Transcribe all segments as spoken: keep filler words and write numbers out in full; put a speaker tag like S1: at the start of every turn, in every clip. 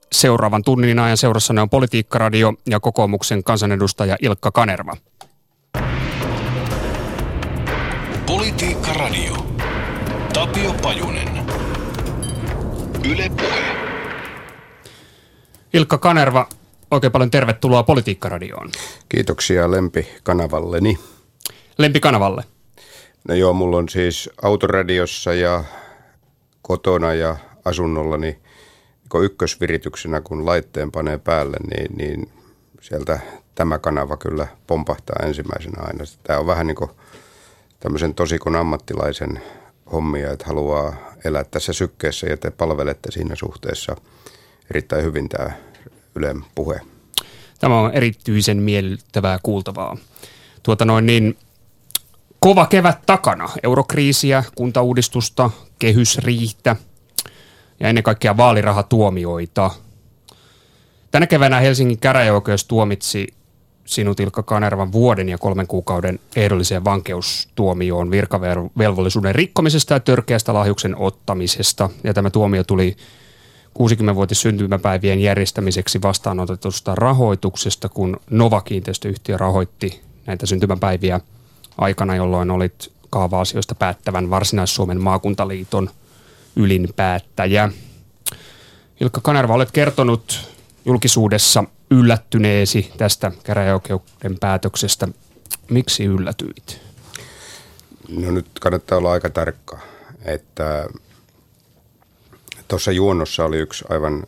S1: seuraavan tunnin ajan seurassanne on Politiikkaradio ja kokoomuksen kansanedustaja Ilkka Kanerva.
S2: Politiikkaradio. Tapio Pajunen. Yle Puhe.
S1: Ilkka Kanerva, oikein paljon tervetuloa Politiikkaradioon.
S3: Kiitoksia lempikanavalleni.
S1: Lempikanavalle?
S3: No joo, mulla on siis autoradiossa ja kotona ja asunnollani niin ykkösvirityksenä, kun laitteen panee päälle, niin, niin sieltä tämä kanava kyllä pompahtaa ensimmäisenä aina. Tämä on vähän niin kuin tämmöisen tosikon ammattilaisen hommia, että haluaa elää tässä sykkeessä ja te palvelette siinä suhteessa erittäin hyvin tämä Ylen Puhe.
S1: Tämä on erityisen miellyttävää kuultavaa. Tuota noin niin, kova kevät takana. Eurokriisiä, kuntauudistusta, kehysriihtä ja ennen kaikkea vaalirahatuomioita. Tänä keväänä Helsingin käräjäoikeus tuomitsi sinut, Ilkka Kanervan, vuoden ja kolmen kuukauden ehdolliseen vankeustuomioon virkavelvollisuuden rikkomisesta ja törkeästä lahjuksen ottamisesta. Ja tämä tuomio tuli kuusikymmenvuotis syntymäpäivien järjestämiseksi vastaanotetusta rahoituksesta, kun Nova-kiinteistöyhtiö rahoitti näitä syntymäpäiviä aikana, jolloin olit kaava-asioista päättävän Varsinais-Suomen maakuntaliiton ylin päättäjä. Ilkka Kanerva, olet kertonut julkisuudessa yllättyneesi tästä käräjäoikeuden päätöksestä. Miksi yllätyit?
S3: No nyt kannattaa olla aika tarkka, että tuossa juonnossa oli yksi aivan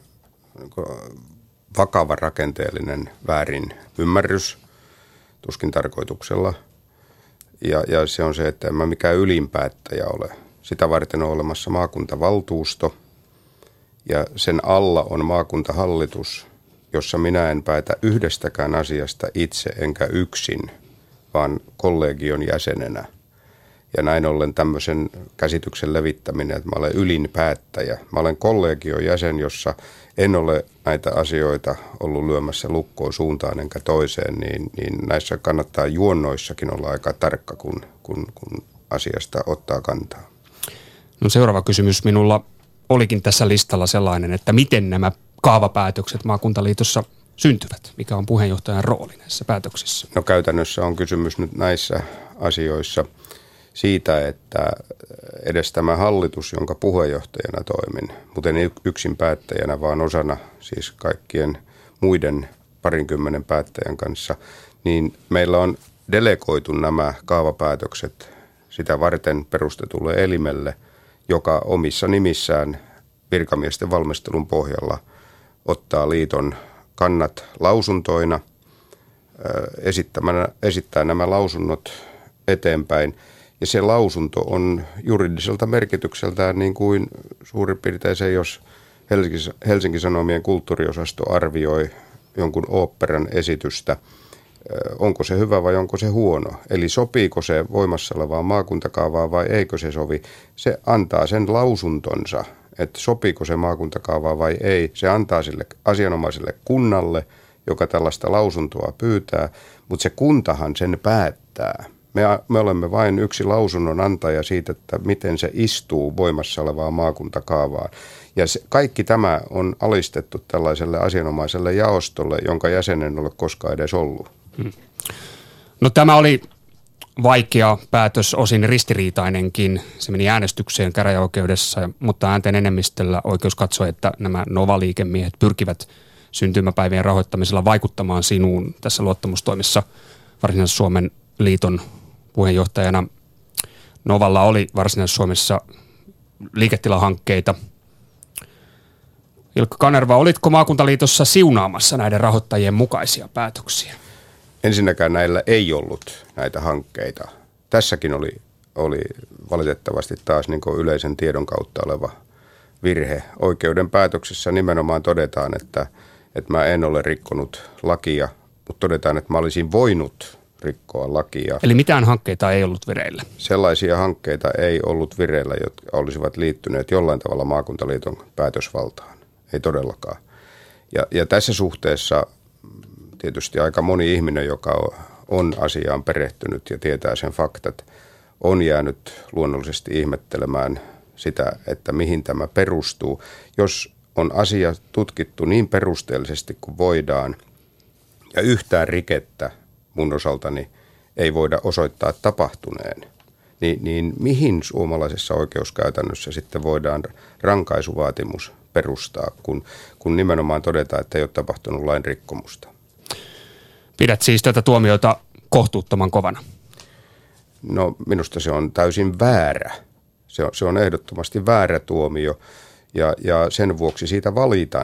S3: vakava rakenteellinen väärin ymmärrys, tuskin tarkoituksella. Ja, ja se on se, että en mä mikään ylinpäättäjä ole. Sitä varten on olemassa maakuntavaltuusto ja sen alla on maakuntahallitus, jossa minä en päätä yhdestäkään asiasta itse enkä yksin, vaan kollegion jäsenenä. Ja näin ollen tämmöisen käsityksen levittäminen, että mä olen ylinpäättäjä. Mä olen kollegion jäsen, jossa en ole näitä asioita ollut lyömässä lukkoon suuntaan enkä toiseen, niin, niin näissä kannattaa juonnoissakin olla aika tarkka, kun, kun, kun asiasta ottaa kantaa.
S1: No seuraava kysymys minulla olikin tässä listalla sellainen, että miten nämä kaavapäätökset maakuntaliitossa syntyvät? Mikä on puheenjohtajan rooli näissä päätöksissä? No
S3: käytännössä on kysymys nyt näissä asioissa siitä, että edes tämä hallitus, jonka puheenjohtajana toimin, mutta en yksin päättäjänä, vaan osana siis kaikkien muiden parinkymmenen päättäjän kanssa, niin meillä on delegoitu nämä kaavapäätökset sitä varten perustetulle elimelle, joka omissa nimissään virkamiesten valmistelun pohjalla ottaa liiton kannat lausuntoina, esittää nämä lausunnot eteenpäin. Ja se lausunto on juridiselta merkitykseltään niin kuin suurin piirtein se, jos Helsingin, Helsingin Sanomien kulttuuriosasto arvioi jonkun oopperan esitystä, onko se hyvä vai onko se huono. Eli sopiiko se voimassa olevaan maakuntakaavaan vai eikö se sovi. Se antaa sen lausuntonsa, että sopiiko se maakuntakaavaa vai ei. Se antaa sille asianomaiselle kunnalle, joka tällaista lausuntoa pyytää, mutta se kuntahan sen päättää. Me, me olemme vain yksi lausunnon antaja siitä, että miten se istuu voimassa olevaan maakuntakaavaan. Ja se, kaikki tämä on alistettu tällaiselle asianomaiselle jaostolle, jonka jäsenen ole koskaan edes ollut. Hmm.
S1: No tämä oli vaikea päätös, osin ristiriitainenkin. Se meni äänestykseen käräjäoikeudessa, mutta äänten enemmistöllä oikeus katsoi, että nämä Nova-liikemiehet pyrkivät syntymäpäivien rahoittamisella vaikuttamaan sinuun tässä luottamustoimessa Varsinais-Suomen liiton puheenjohtajana. Novalla oli Varsinais-Suomessa liiketilahankkeita. Ilkka Kanerva, olitko maakuntaliitossa siunaamassa näiden rahoittajien mukaisia päätöksiä?
S3: Ensinnäkään näillä ei ollut näitä hankkeita. Tässäkin oli, oli valitettavasti taas niin kuin yleisen tiedon kautta oleva virhe. Oikeuden päätöksessä nimenomaan todetaan, että, että mä en ole rikkonut lakia, mutta todetaan, että mä olisin voinut rikkoa lakia.
S1: Eli mitään hankkeita ei ollut vireillä?
S3: Sellaisia hankkeita ei ollut vireillä, jotka olisivat liittyneet jollain tavalla maakuntaliiton päätösvaltaan. Ei todellakaan. Ja, ja tässä suhteessa tietysti aika moni ihminen, joka on asiaan perehtynyt ja tietää sen faktat, on jäänyt luonnollisesti ihmettelemään sitä, että mihin tämä perustuu. Jos on asia tutkittu niin perusteellisesti kuin voidaan ja yhtään rikettä mun osaltani ei voida osoittaa tapahtuneen, niin, niin mihin suomalaisessa oikeuskäytännössä sitten voidaan rankaisuvaatimus perustaa, kun, kun nimenomaan todetaan, että ei ole tapahtunut lain rikkomusta?
S1: Pidät siis tätä tuomiota kohtuuttoman kovana?
S3: No minusta se on täysin väärä. Se on, se on ehdottomasti väärä tuomio ja, ja sen vuoksi siitä valitan.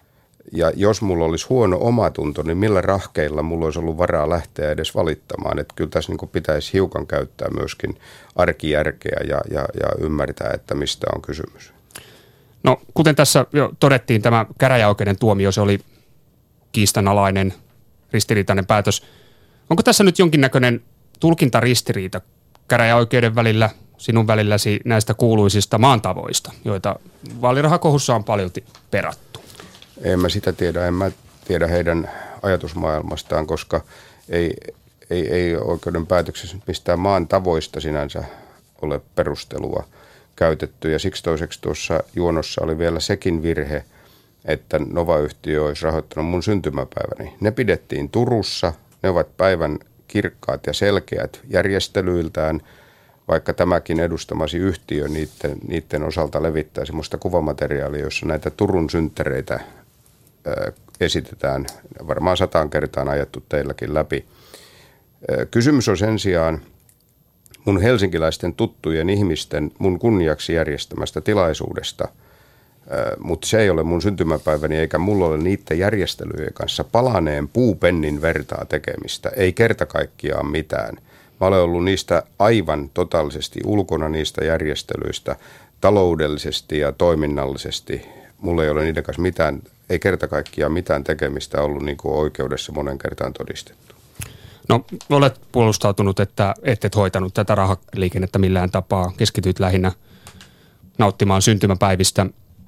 S3: Ja jos mulla olisi huono omatunto, niin millä rahkeilla mulla olisi ollut varaa lähteä edes valittamaan. Että kyllä tässä niin kuin pitäisi hiukan käyttää myöskin arkijärkeä ja, ja, ja ymmärtää, että mistä on kysymys.
S1: No kuten tässä jo todettiin, tämä käräjäoikeuden tuomio, se oli kiistanalainen, ristiriitainen päätös. Onko tässä nyt jonkinnäköinen tulkintaristiriita käräjäoikeuden välillä, sinun välilläsi näistä kuuluisista maantavoista, joita vaalirahakohussa on paljon perattu?
S3: En mä sitä tiedä, en mä tiedä heidän ajatusmaailmastaan, koska ei, ei, ei oikeuden päätöksessä mistään maan tavoista sinänsä ole perustelua käytetty. Ja siksi toiseksi tuossa juonossa oli vielä sekin virhe, että Nova-yhtiö olisi rahoittanut mun syntymäpäiväni. Ne pidettiin Turussa, ne ovat päivän kirkkaat ja selkeät järjestelyiltään, vaikka tämäkin edustamasi yhtiö niiden, niiden osalta levittää semmoista kuvamateriaalia, jossa näitä Turun synttäreitä ää, esitetään. Varmaan sataan kertaan ajettu teilläkin läpi. Ää, kysymys on sen sijaan mun helsinkiläisten tuttujen ihmisten mun kunniaksi järjestämästä tilaisuudesta, ää, mutta se ei ole mun syntymäpäiväni eikä mulla ole niiden järjestelyjen kanssa palaneen puupennin vertaa tekemistä. Ei kerta kaikkiaan mitään. Mä olen ollut niistä aivan totaalisesti ulkona niistä järjestelyistä, taloudellisesti ja toiminnallisesti. Mulla ei ole niiden kanssa mitään, ei kerta kaikkiaan mitään tekemistä ollut niin kuin oikeudessa monen kertaan todistettu.
S1: No olet puolustautunut, että et, et hoitanut tätä rahaliikennettä millään tapaa. Keskityt lähinnä nauttimaan syntymäpäivistä.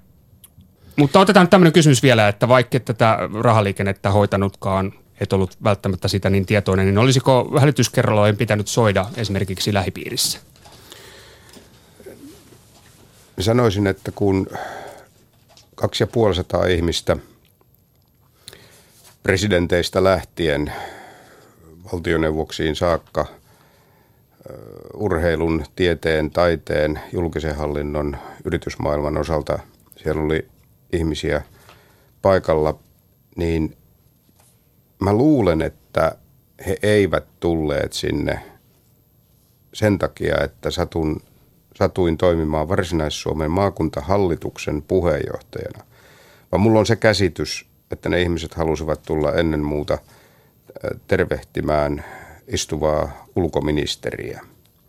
S1: Mutta otetaan tämmöinen kysymys vielä, että vaikka tätä rahaliikennettä hoitanutkaan, et ollut välttämättä sitä niin tietoinen, niin olisiko hälytyskerralojen pitänyt soida esimerkiksi lähipiirissä?
S3: Sanoisin, että kun kaksi ja puolisataa ihmistä presidenteistä lähtien valtioneuvoksiin saakka urheilun, tieteen, taiteen, julkisen hallinnon, yritysmaailman osalta siellä oli ihmisiä paikalla, niin mä luulen, että he eivät tulleet sinne sen takia, että satun, satuin toimimaan Varsinais-Suomen maakuntahallituksen puheenjohtajana. Vaan mulla on se käsitys, että ne ihmiset halusivat tulla ennen muuta tervehtimään istuvaa ulkoministeriä,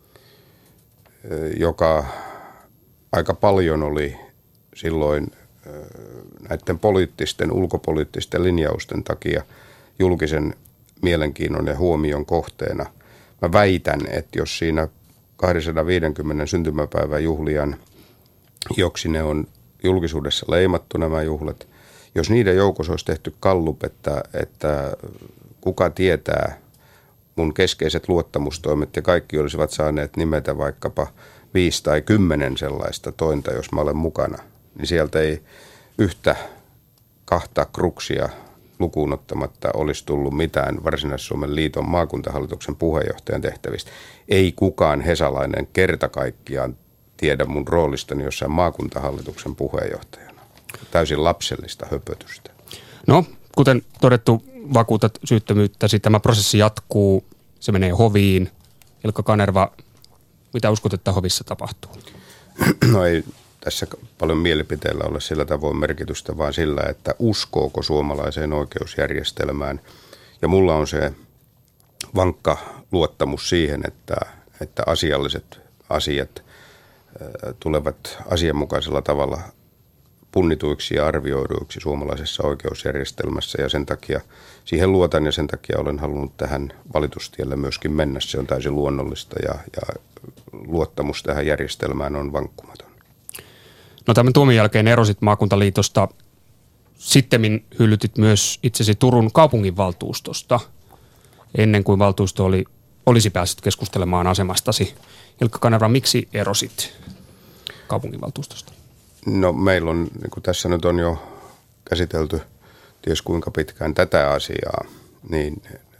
S3: joka aika paljon oli silloin näiden poliittisten, ulkopoliittisten linjausten takia julkisen mielenkiinnon ja huomion kohteena. Mä väitän, että jos siinä kaksisataaviisikymmentä syntymäpäivän juhlijan, joksi ne on julkisuudessa leimattu nämä juhlat, jos niiden joukossa olisi tehty gallup, että, että kuka tietää mun keskeiset luottamustoimet ja kaikki olisivat saaneet nimetä vaikkapa viisi tai kymmenen sellaista tointa, jos mä olen mukana, niin sieltä ei yhtä kahta kruksia lukuun ottamatta olisi tullut mitään Varsinais-Suomen liiton maakuntahallituksen puheenjohtajan tehtävistä. Ei kukaan hesalainen kerta kaikkiaan tiedä mun roolistani jossain maakuntahallituksen puheenjohtajana. Täysin lapsellista höpötystä.
S1: No, kuten todettu, vakuutat syyttömyyttäsi. Tämä prosessi jatkuu, se menee hoviin. Ilkka Kanerva, mitä uskot, että hovissa tapahtuu?
S3: No ei tässä paljon mielipiteellä ole sillä tavoin merkitystä, vaan sillä, että uskooko suomalaiseen oikeusjärjestelmään. Ja mulla on se vankka luottamus siihen, että, että asialliset asiat tulevat asianmukaisella tavalla punnituiksi ja arvioiduiksi suomalaisessa oikeusjärjestelmässä, ja sen takia siihen luotan ja sen takia olen halunnut tähän valitustielle myöskin mennä. Se on täysin luonnollista ja, ja luottamus tähän järjestelmään on vankkumaton.
S1: No tämän tuomion jälkeen erosit maakuntaliitosta. Sittemmin hyllytit myös itsesi Turun kaupunginvaltuustosta ennen kuin valtuusto oli, olisi päässyt keskustelemaan asemastasi. Ilkka Kanerva, miksi erosit kaupunginvaltuustosta?
S3: No meillä on, niin kuin tässä nyt on jo käsitelty ties kuinka pitkään tätä asiaa, niin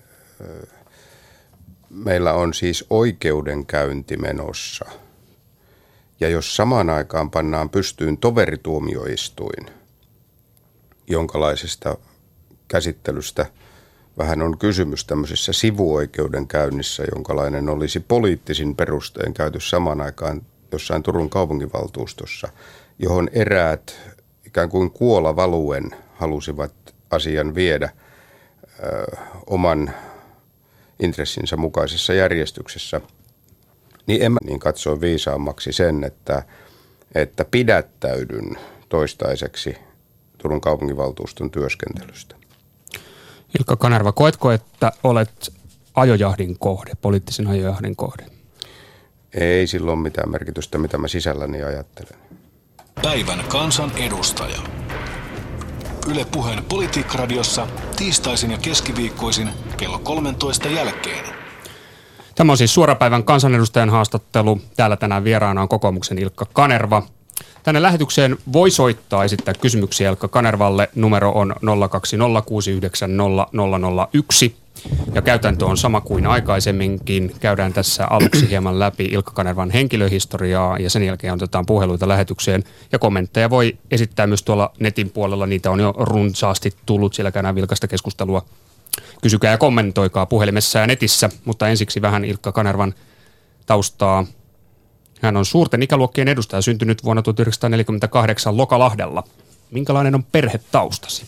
S3: meillä on siis oikeudenkäynti menossa. Ja jos samaan aikaan pannaan pystyyn toverituomioistuin, jonkalaisesta käsittelystä vähän on kysymys tämmöisessä sivuoikeudenkäynnissä, jonkalainen olisi poliittisin perustein käyty samaan aikaan jossain Turun kaupunginvaltuustossa, johon eräät ikään kuin kuolavaluen halusivat asian viedä ö, oman intressinsä mukaisessa järjestyksessä, niin en mä niin katsoa viisaammaksi sen, että, että pidättäydyn toistaiseksi Turun kaupunginvaltuuston työskentelystä.
S1: Ilkka Kanerva, koetko, että olet ajojahdin kohde, poliittisen ajojahdin kohde?
S3: Ei sillä ole mitään merkitystä, mitä mä sisälläni ajattelen.
S2: Päivän kansan edustaja. Yle Puheen Politiikkaradiossa tiistaisin ja keskiviikkoisin kello kolmentoista jälkeen.
S1: Tämä on siis suorapäivän kansanedustajan haastattelu. Täällä tänään vieraana on kokoomuksen Ilkka Kanerva. Tänne lähetykseen voi soittaa, esittää kysymyksiä Ilkka Kanervalle. Numero on nolla kaksi nolla kuusi yhdeksän nolla nolla nolla yksi. Ja käytäntö on sama kuin aikaisemminkin. Käydään tässä aluksi hieman läpi Ilkka Kanervan henkilöhistoriaa ja sen jälkeen otetaan puheluita lähetykseen. Ja kommentteja voi esittää myös tuolla netin puolella. Niitä on jo runsaasti tullut. Siellä käydään vilkasta keskustelua. Kysykää ja kommentoikaa puhelimessa ja netissä. Mutta ensiksi vähän Ilkka Kanervan taustaa. Hän on suurten ikäluokkien edustaja, syntynyt vuonna tuhatyhdeksänsataaneljäkymmentäkahdeksan Lokalahdella. Minkälainen on perhetaustasi?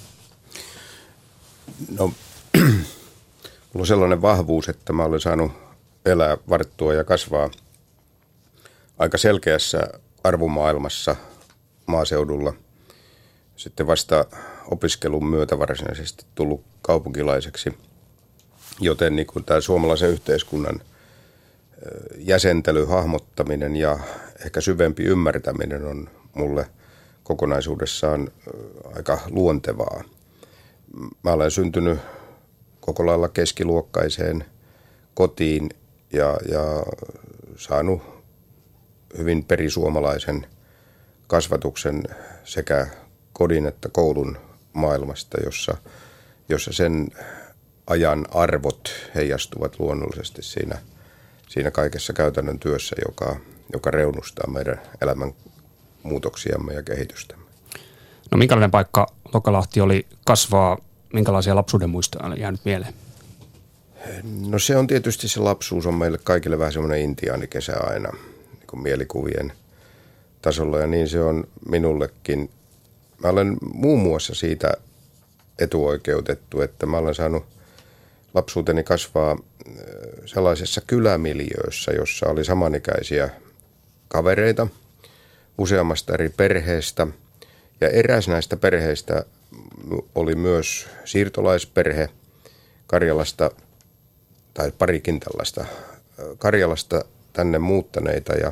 S3: No, mulla on sellainen vahvuus, että mä olen saanut elää, varttua ja kasvaa aika selkeässä arvomaailmassa maaseudulla. Sitten vasta opiskelun myötä varsinaisesti tullut kaupunkilaiseksi, joten niin kuin tämä suomalaisen yhteiskunnan jäsentely, hahmottaminen ja ehkä syvempi ymmärtäminen on mulle kokonaisuudessaan aika luontevaa. Mä olen syntynyt koko lailla keskiluokkaiseen kotiin ja, ja saanut hyvin perisuomalaisen kasvatuksen sekä kodin että koulun maailmasta, jossa, jossa sen ajan arvot heijastuvat luonnollisesti siinä Siinä kaikessa käytännön työssä, joka, joka reunustaa meidän elämän muutoksiamme ja kehitystämme.
S1: No minkälainen paikka Lokalahti oli kasvaa? Minkälaisia lapsuuden muistoja on jäänyt mieleen?
S3: No se on tietysti, se lapsuus on meille kaikille vähän semmoinen intiaanikesä aina niin kuin mielikuvien tasolla, ja niin se on minullekin. Mä olen muun muassa siitä etuoikeutettu, että mä olen saanut lapsuuteni kasvaa sellaisessa kylämiljöössä, jossa oli samanikäisiä kavereita useammasta eri perheestä. Ja eräs näistä perheistä oli myös siirtolaisperhe Karjalasta, tai parikin tällaista Karjalasta tänne muuttaneita. Ja,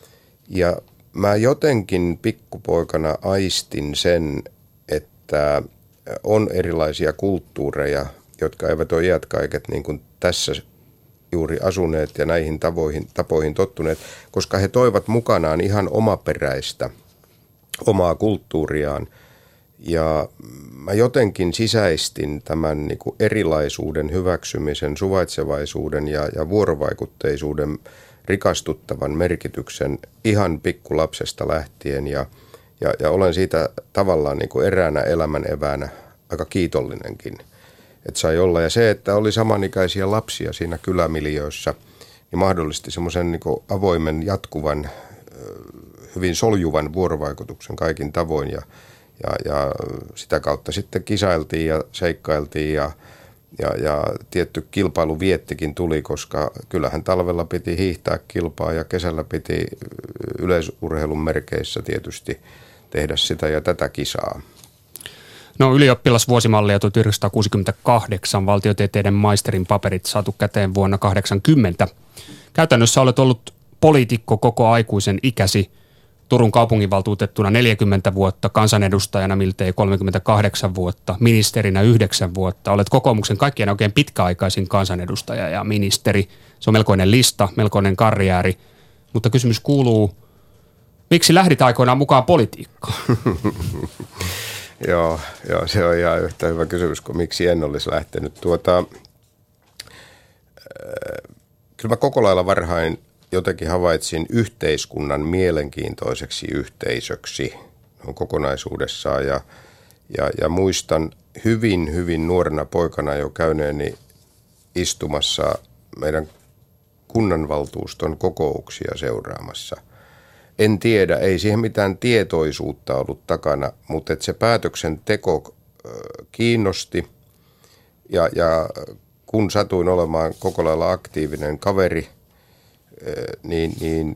S3: ja mä jotenkin pikkupoikana aistin sen, että on erilaisia kulttuureja, jotka eivät ole iät kaiket niin kuin tässä juuri asuneet ja näihin tavoihin, tapoihin tottuneet, koska he toivat mukanaan ihan omaperäistä, omaa kulttuuriaan. Ja mä jotenkin sisäistin tämän niin kuin erilaisuuden hyväksymisen, suvaitsevaisuuden ja, ja vuorovaikutteisuuden rikastuttavan merkityksen ihan pikkulapsesta lähtien. Ja, ja, ja olen siitä tavallaan niin kuin eräänä elämän eväänä aika kiitollinenkin, että sai olla. Ja se, että oli samanikäisiä lapsia siinä kylämiljöössä, niin mahdollisti semmoisen niin kuin avoimen, jatkuvan, hyvin soljuvan vuorovaikutuksen kaikin tavoin. Ja, ja, ja sitä kautta sitten kisailtiin ja seikkailtiin ja, ja, ja tietty kilpailuviettikin tuli, koska kyllähän talvella piti hiihtää kilpaa ja kesällä piti yleisurheilun merkeissä tietysti tehdä sitä ja tätä kisaa.
S1: No ylioppilasvuosimallia tuhatyhdeksänsataakuusikymmentäkahdeksan, valtiotieteiden maisterin paperit saatu käteen vuonna kahdeksankymmentä. Käytännössä olet ollut poliitikko koko aikuisen ikäsi, Turun kaupunginvaltuutettuna neljäkymmentä vuotta, kansanedustajana miltei kolmekymmentäkahdeksan vuotta, ministerinä yhdeksän vuotta. Olet kokoomuksen kaikkien oikein pitkäaikaisin kansanedustaja ja ministeri. Se on melkoinen lista, melkoinen karjääri, mutta kysymys kuuluu, Miksi lähdit aikoinaan mukaan politiikkaan?
S3: Joo, joo, se on ihan yhtä hyvä kysymys kuin miksi en olisi lähtenyt. Tuota, äh, kyllä mä koko lailla varhain jotenkin havaitsin yhteiskunnan mielenkiintoiseksi yhteisöksi on kokonaisuudessaan ja, ja, ja muistan hyvin, hyvin nuorena poikana jo käyneeni istumassa meidän kunnanvaltuuston kokouksia seuraamassa. En tiedä, ei siihen mitään tietoisuutta ollut takana, mutta että se päätöksenteko kiinnosti ja, ja kun satuin olemaan koko lailla aktiivinen kaveri, niin, niin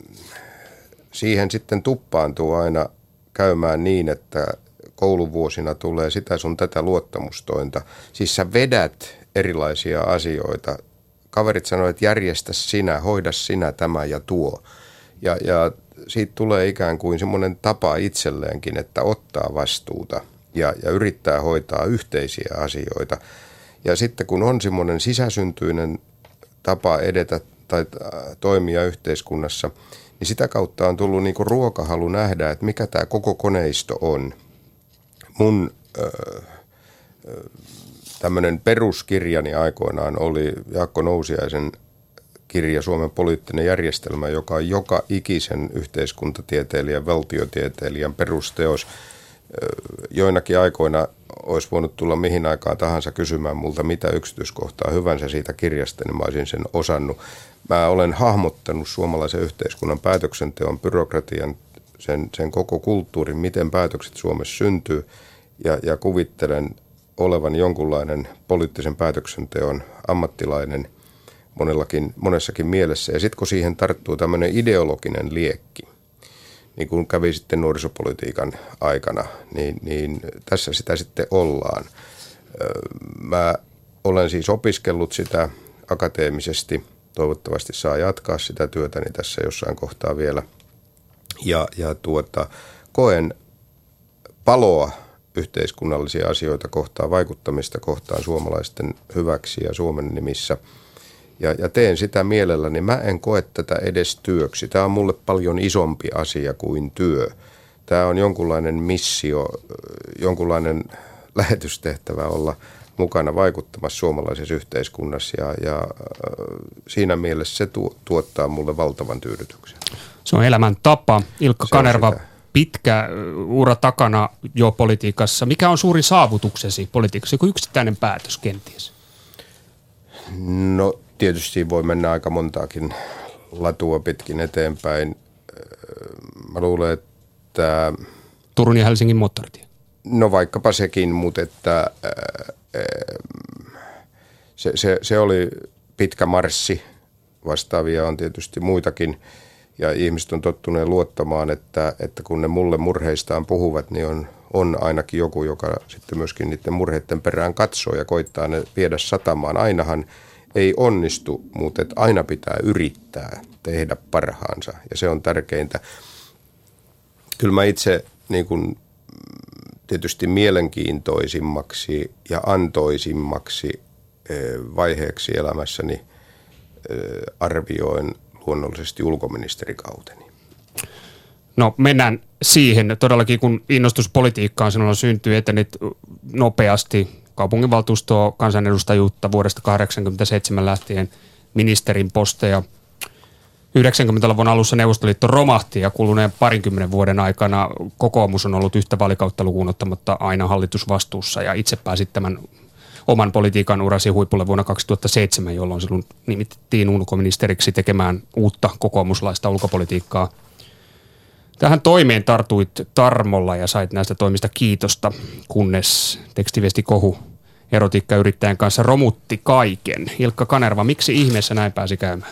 S3: siihen sitten tuppaantuu aina käymään niin, että kouluvuosina tulee sitä sun tätä luottamustointa. Siis sä vedät erilaisia asioita. Kaverit sanoo, että järjestä sinä, hoida sinä tämä ja tuo. Ja, ja siitä tulee ikään kuin semmoinen tapa itselleenkin, että ottaa vastuuta ja, ja yrittää hoitaa yhteisiä asioita. Ja sitten kun on semmoinen sisäsyntyinen tapa edetä tai toimia yhteiskunnassa, niin sitä kautta on tullut niinku ruokahalu nähdä, että mikä tämä koko koneisto on. Mun öö, tämmöinen peruskirjani aikoinaan oli Jaakko Nousiaisen kirja Suomen poliittinen järjestelmä, joka on joka ikisen yhteiskuntatieteilijän, valtiotieteilijän perusteos. Joinakin aikoina olisi voinut tulla mihin aikaan tahansa kysymään multa mitä yksityiskohtaa hyvänsä siitä kirjasta, niin mä olisin sen osannut. Mä olen hahmottanut suomalaisen yhteiskunnan päätöksenteon, byrokratian, sen, sen koko kulttuurin, miten päätökset Suomessa syntyy ja, ja kuvittelen olevan jonkunlainen poliittisen päätöksenteon ammattilainen monellakin, monessakin mielessä. Ja sitten kun siihen tarttuu tämmöinen ideologinen liekki, niin kuin kävi sitten nuorisopolitiikan aikana, niin, niin tässä sitä sitten ollaan. Mä olen siis opiskellut sitä akateemisesti, toivottavasti saa jatkaa sitä työtäni tässä jossain kohtaa vielä. Ja, ja tuota, koen paloa yhteiskunnallisia asioita kohtaan, vaikuttamista kohtaan suomalaisten hyväksi ja Suomen nimissä. Ja, ja teen sitä mielelläni. Niin mä en koe tätä edes työksi. Tämä on mulle paljon isompi asia kuin työ. Tämä on jonkunlainen missio, jonkunlainen lähetystehtävä olla mukana vaikuttamassa suomalaisessa yhteiskunnassa. Ja, ja siinä mielessä se tu, tuottaa mulle valtavan tyydytyksen.
S1: Se on elämän tapa. Ilkka se Kanerva, pitkä ura takana jo politiikassa. Mikä on suurin saavutuksesi politiikassa? Joku yksittäinen päätös kenties?
S3: No tietysti voi mennä aika montaakin latua pitkin eteenpäin. Mä luulen, että...
S1: Turun ja Helsingin moottoritie.
S3: No vaikkapa sekin, mutta että se, se, se oli pitkä marssi. Vastaavia on tietysti muitakin. Ja ihmiset on tottuneet luottamaan, että, että kun ne mulle murheistaan puhuvat, niin on, on ainakin joku, joka sitten myöskin niiden murheiden perään katsoo ja koittaa ne viedä satamaan. Ainahan ei onnistu, mutta että aina pitää yrittää tehdä parhaansa ja se on tärkeintä. Kyllä mä itse niin kuin, tietysti mielenkiintoisimmaksi ja antoisimmaksi vaiheeksi elämässäni arvioin luonnollisesti ulkoministerikauteni.
S1: No mennään siihen. Todellakin kun innostus politiikkaan sinulla syntyy, etenit nopeasti kaupunginvaltuustoa, kansanedustajuutta vuodesta kahdeksankymmentäseitsemän lähtien ministerin posteja. yhdeksänkymmentäluvun alussa Neuvostoliitto romahti ja kuluneen parinkymmenen vuoden aikana kokoomus on ollut yhtä vaalikautta lukuun ottamatta aina hallitusvastuussa ja itse pääsit tämän oman politiikan urasi huipulle vuonna kaksituhattaseitsemän, jolloin silloin nimitettiin ulkoministeriksi tekemään uutta kokoomuslaista ulkopolitiikkaa. Tähän toimeen tartuit tarmolla ja sait näistä toimista kiitosta, kunnes tekstiviesti kohu erotiikkayrittäjän kanssa romutti kaiken. Ilkka Kanerva, miksi ihmeessä näin pääsi käymään?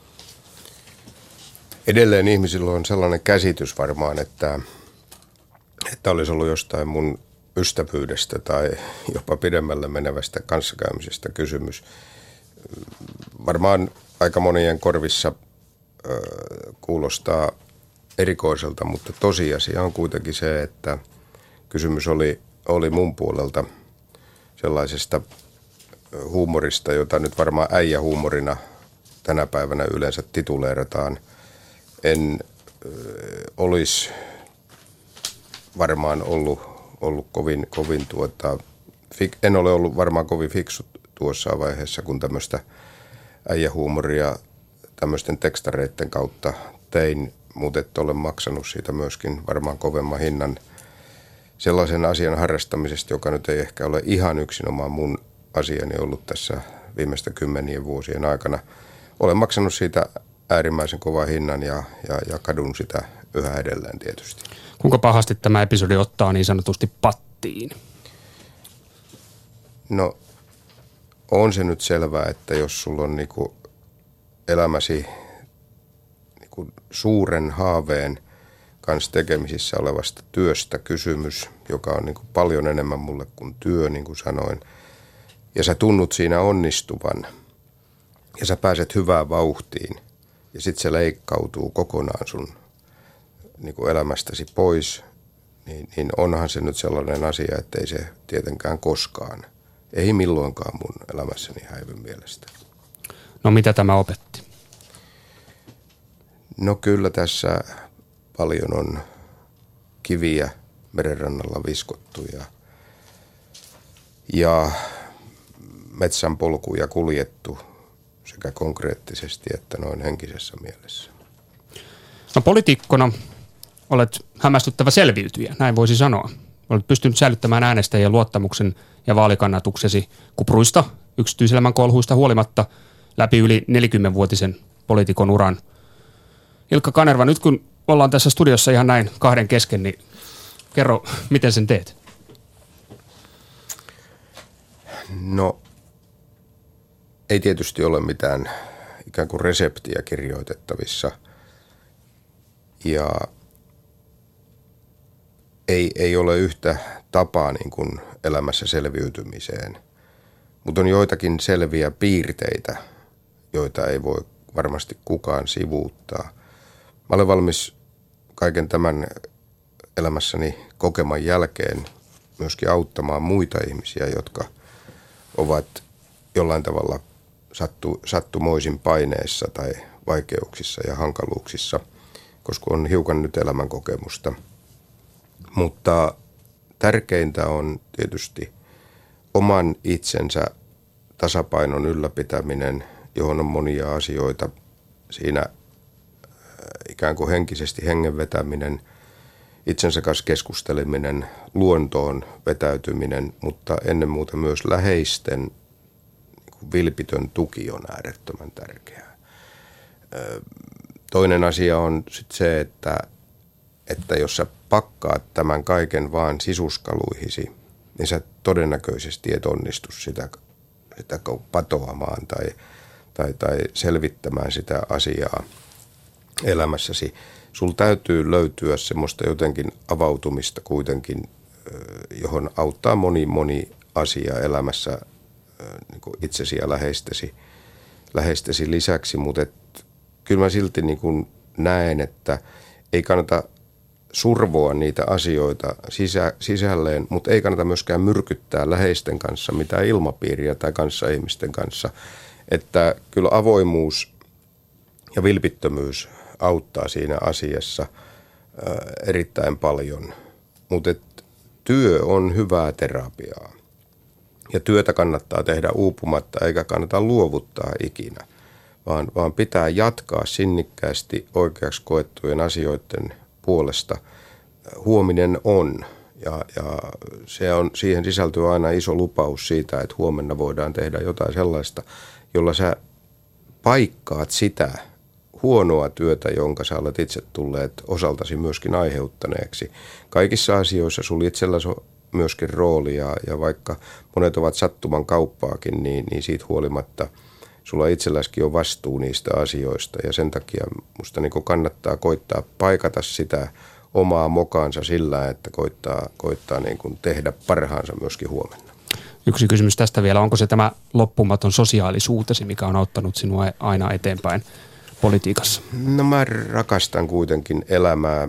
S3: Edelleen ihmisillä on sellainen käsitys varmaan, että, että olisi ollut jostain mun ystävyydestä tai jopa pidemmälle menevästä kanssakäymisestä kysymys. Varmaan aika monien korvissa ö, kuulostaa erikoiselta, mutta tosiasia on kuitenkin se, että kysymys oli, oli mun puolelta sellaisesta huumorista, jota nyt varmaan äijähuumorina tänä päivänä yleensä tituleerataan. En olisi varmaan ollut, ollut kovin, kovin tuota, en ole ollut varmaan kovin fiksu tuossa vaiheessa, kun tämmöistä äijähuumoria tämmöisten tekstareiden kautta tein, mutta et ole maksanut siitä myöskin varmaan kovemman hinnan sellaisen asian harrastamisesta, joka nyt ei ehkä ole ihan yksinomaan mun asiani ollut tässä viimeistä kymmenien vuosien aikana. Olen maksanut siitä äärimmäisen kovan hinnan ja, ja, ja kadun sitä yhä edelleen tietysti.
S1: Kuinka pahasti tämä episodi ottaa niin sanotusti pattiin?
S3: No on se nyt selvää, että jos sulla on niinku elämäsi niinku suuren haaveen kanssa tekemisissä olevasta työstä kysymys, joka on niinku paljon enemmän mulle kuin työ, niin kuin sanoin, ja sä tunnut siinä onnistuvan ja sä pääset hyvään vauhtiin ja sit se leikkautuu kokonaan sun niinku elämästäsi pois, niin, niin onhan se nyt sellainen asia, että ei se tietenkään koskaan, ei milloinkaan mun elämässäni häivy mielestä.
S1: No mitä tämä opetti?
S3: No kyllä tässä paljon on kiviä merenrannalla viskottu ja, ja metsän polkuja kuljettu sekä konkreettisesti että noin henkisessä mielessä.
S1: No poliitikkona olet hämmästyttävä selviytyjä, näin voisi sanoa. Olet pystynyt säilyttämään äänestäjien luottamuksen ja vaalikannatuksesi kupruista, yksityiselämän kolhuista huolimatta läpi yli neljäkymmenvuotisen poliitikon uran. Ilkka Kanerva, nyt kun ollaan tässä studiossa ihan näin kahden kesken, niin kerro, miten sen teet?
S3: No, ei tietysti ole mitään ikään kuin reseptiä kirjoitettavissa. Ja ei, ei ole yhtä tapaa niin kuin elämässä selviytymiseen. Mutta on joitakin selviä piirteitä, joita ei voi varmasti kukaan sivuuttaa. Mä olen valmis kaiken tämän elämässäni kokeman jälkeen myöskin auttamaan muita ihmisiä, jotka ovat jollain tavalla sattu, sattumoisin paineissa tai vaikeuksissa ja hankaluuksissa, koska on hiukan nyt elämänkokemusta. Mutta tärkeintä on tietysti oman itsensä tasapainon ylläpitäminen, johon on monia asioita. Siinä ikään kuin henkisesti hengen vetäminen, itsensä kanssa keskusteleminen, luontoon vetäytyminen, mutta ennen muuta myös läheisten vilpitön tuki on äärettömän tärkeää. Toinen asia on sitten se, että, että jos sä pakkaat tämän kaiken vaan sisuskaluihisi, niin sä todennäköisesti et onnistu sitä, sitä patoamaan tai, tai, tai selvittämään sitä asiaa elämässäsi. Sul täytyy löytyä semmoista jotenkin avautumista kuitenkin, johon auttaa moni moni asia elämässä niin kuin itsesi ja läheistesi, läheistesi lisäksi, mutta et, kyllä mä silti niin kuin näen, että ei kannata survoa niitä asioita sisä, sisälleen, mutta ei kannata myöskään myrkyttää läheisten kanssa mitään ilmapiiriä tai kanssaihmisten kanssa, että kyllä avoimuus ja vilpittömyys auttaa siinä asiassa ää, erittäin paljon, mutta työ on hyvää terapiaa ja työtä kannattaa tehdä uupumatta eikä kannata luovuttaa ikinä, vaan, vaan pitää jatkaa sinnikkäästi oikeaksi koettujen asioiden puolesta. Huominen on ja, ja se on, siihen sisältyy aina iso lupaus siitä, että huomenna voidaan tehdä jotain sellaista, jolla sä paikkaat sitä huonoa työtä, jonka sä olet itse tulleet osaltasi myöskin aiheuttaneeksi. Kaikissa asioissa sulla itselläsi on myöskin rooli ja, ja vaikka monet ovat sattuman kauppaakin, niin, niin siitä huolimatta sulla itselläskin on vastuu niistä asioista ja sen takia musta niin kannattaa koittaa paikata sitä omaa mokaansa sillä, että koittaa, koittaa niin kuin tehdä parhaansa myöskin huomenna.
S1: Yksi kysymys tästä vielä. Onko se tämä loppumaton sosiaalisuutesi, mikä on auttanut sinua aina eteenpäin politiikassa?
S3: No mä rakastan kuitenkin elämää.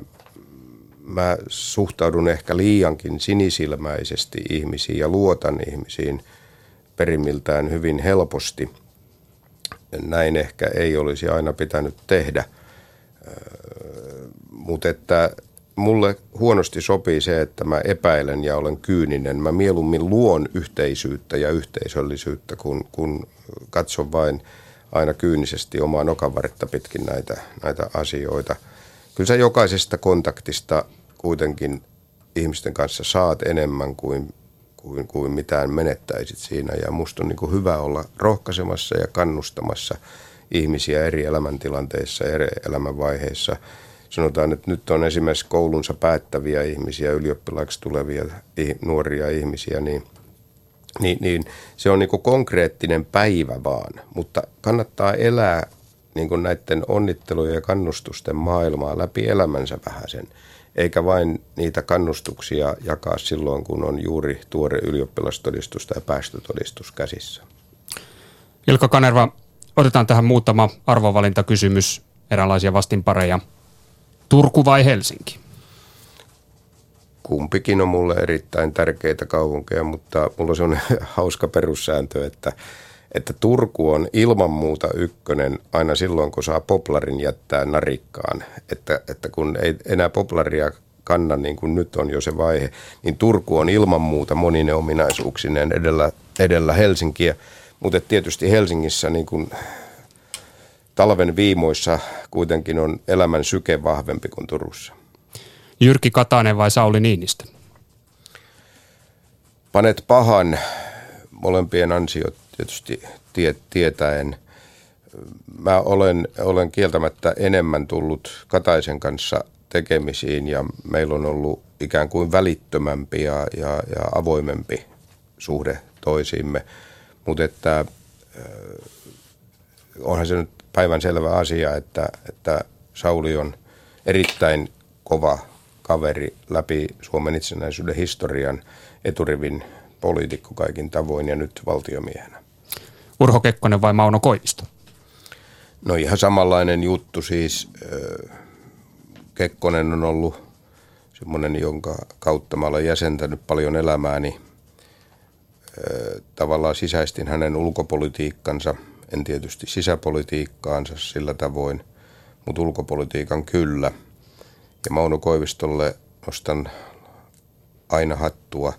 S3: Mä suhtaudun ehkä liiankin sinisilmäisesti ihmisiin ja luotan ihmisiin perimmiltään hyvin helposti. Näin ehkä ei olisi aina pitänyt tehdä. mutta että mulle huonosti sopii se, että mä epäilen ja olen kyyninen. Mä mieluummin luon yhteisyyttä ja yhteisöllisyyttä, kun, kun katson vain aina kyynisesti omaa nokanvartta pitkin näitä, näitä asioita. Kyllä sä jokaisesta kontaktista kuitenkin ihmisten kanssa saat enemmän kuin, kuin, kuin mitään menettäisit siinä. Ja musta on niin kuin hyvä olla rohkaisemassa ja kannustamassa ihmisiä eri elämäntilanteissa ja eri elämänvaiheissa. Sanotaan, että nyt on esimerkiksi koulunsa päättäviä ihmisiä, ylioppilaiksi tulevia nuoria ihmisiä, niin, niin, niin se on niin kuin konkreettinen päivä vaan, mutta kannattaa elää niin kuin näiden onnittelujen ja kannustusten maailmaa läpi elämänsä vähäsen, eikä vain niitä kannustuksia jakaa silloin, kun on juuri tuore ylioppilastodistus tai päästötodistus käsissä.
S1: Ilkka Kanerva, otetaan tähän muutama arvovalintakysymys, eräänlaisia vastinpareja. Turku vai Helsinki?
S3: Kumpikin on mulle erittäin tärkeitä kaupunkeja, mutta mulla on sellainen hauska perussääntö, että, että Turku on ilman muuta ykkönen aina silloin, kun saa poplarin jättää narikkaan. Että, että kun ei enää poplaria kanna, niin kuin nyt on jo se vaihe, niin Turku on ilman muuta monine ominaisuuksineen edellä, edellä Helsinkiä. Mutta tietysti Helsingissä niin kuin talven viimoissa kuitenkin on elämän syke vahvempi kuin Turussa.
S1: Jyrki Katainen vai Sauli Niinistö?
S3: Panet pahan, molempien ansiot tietysti tie, tietäen. Mä olen, olen kieltämättä enemmän tullut Kataisen kanssa tekemisiin ja meillä on ollut ikään kuin välittömämpi ja, ja, ja avoimempi suhde toisiimme. Mutta että onhan se nyt päivän selvä asia, että, että Sauli on erittäin kova kaveri läpi Suomen itsenäisyyden historian, eturivin poliitikko kaikin tavoin ja nyt valtiomiehenä.
S1: Urho Kekkonen vai Mauno Koivisto?
S3: No ihan samanlainen juttu siis. Kekkonen on ollut semmoinen, jonka kautta mä olen jäsentänyt paljon elämääni. Tavallaan sisäistin hänen ulkopolitiikkansa, en tietysti sisäpolitiikkaansa sillä tavoin, mutta ulkopolitiikan kyllä. Ja Mauno Koivistolle nostan aina hattua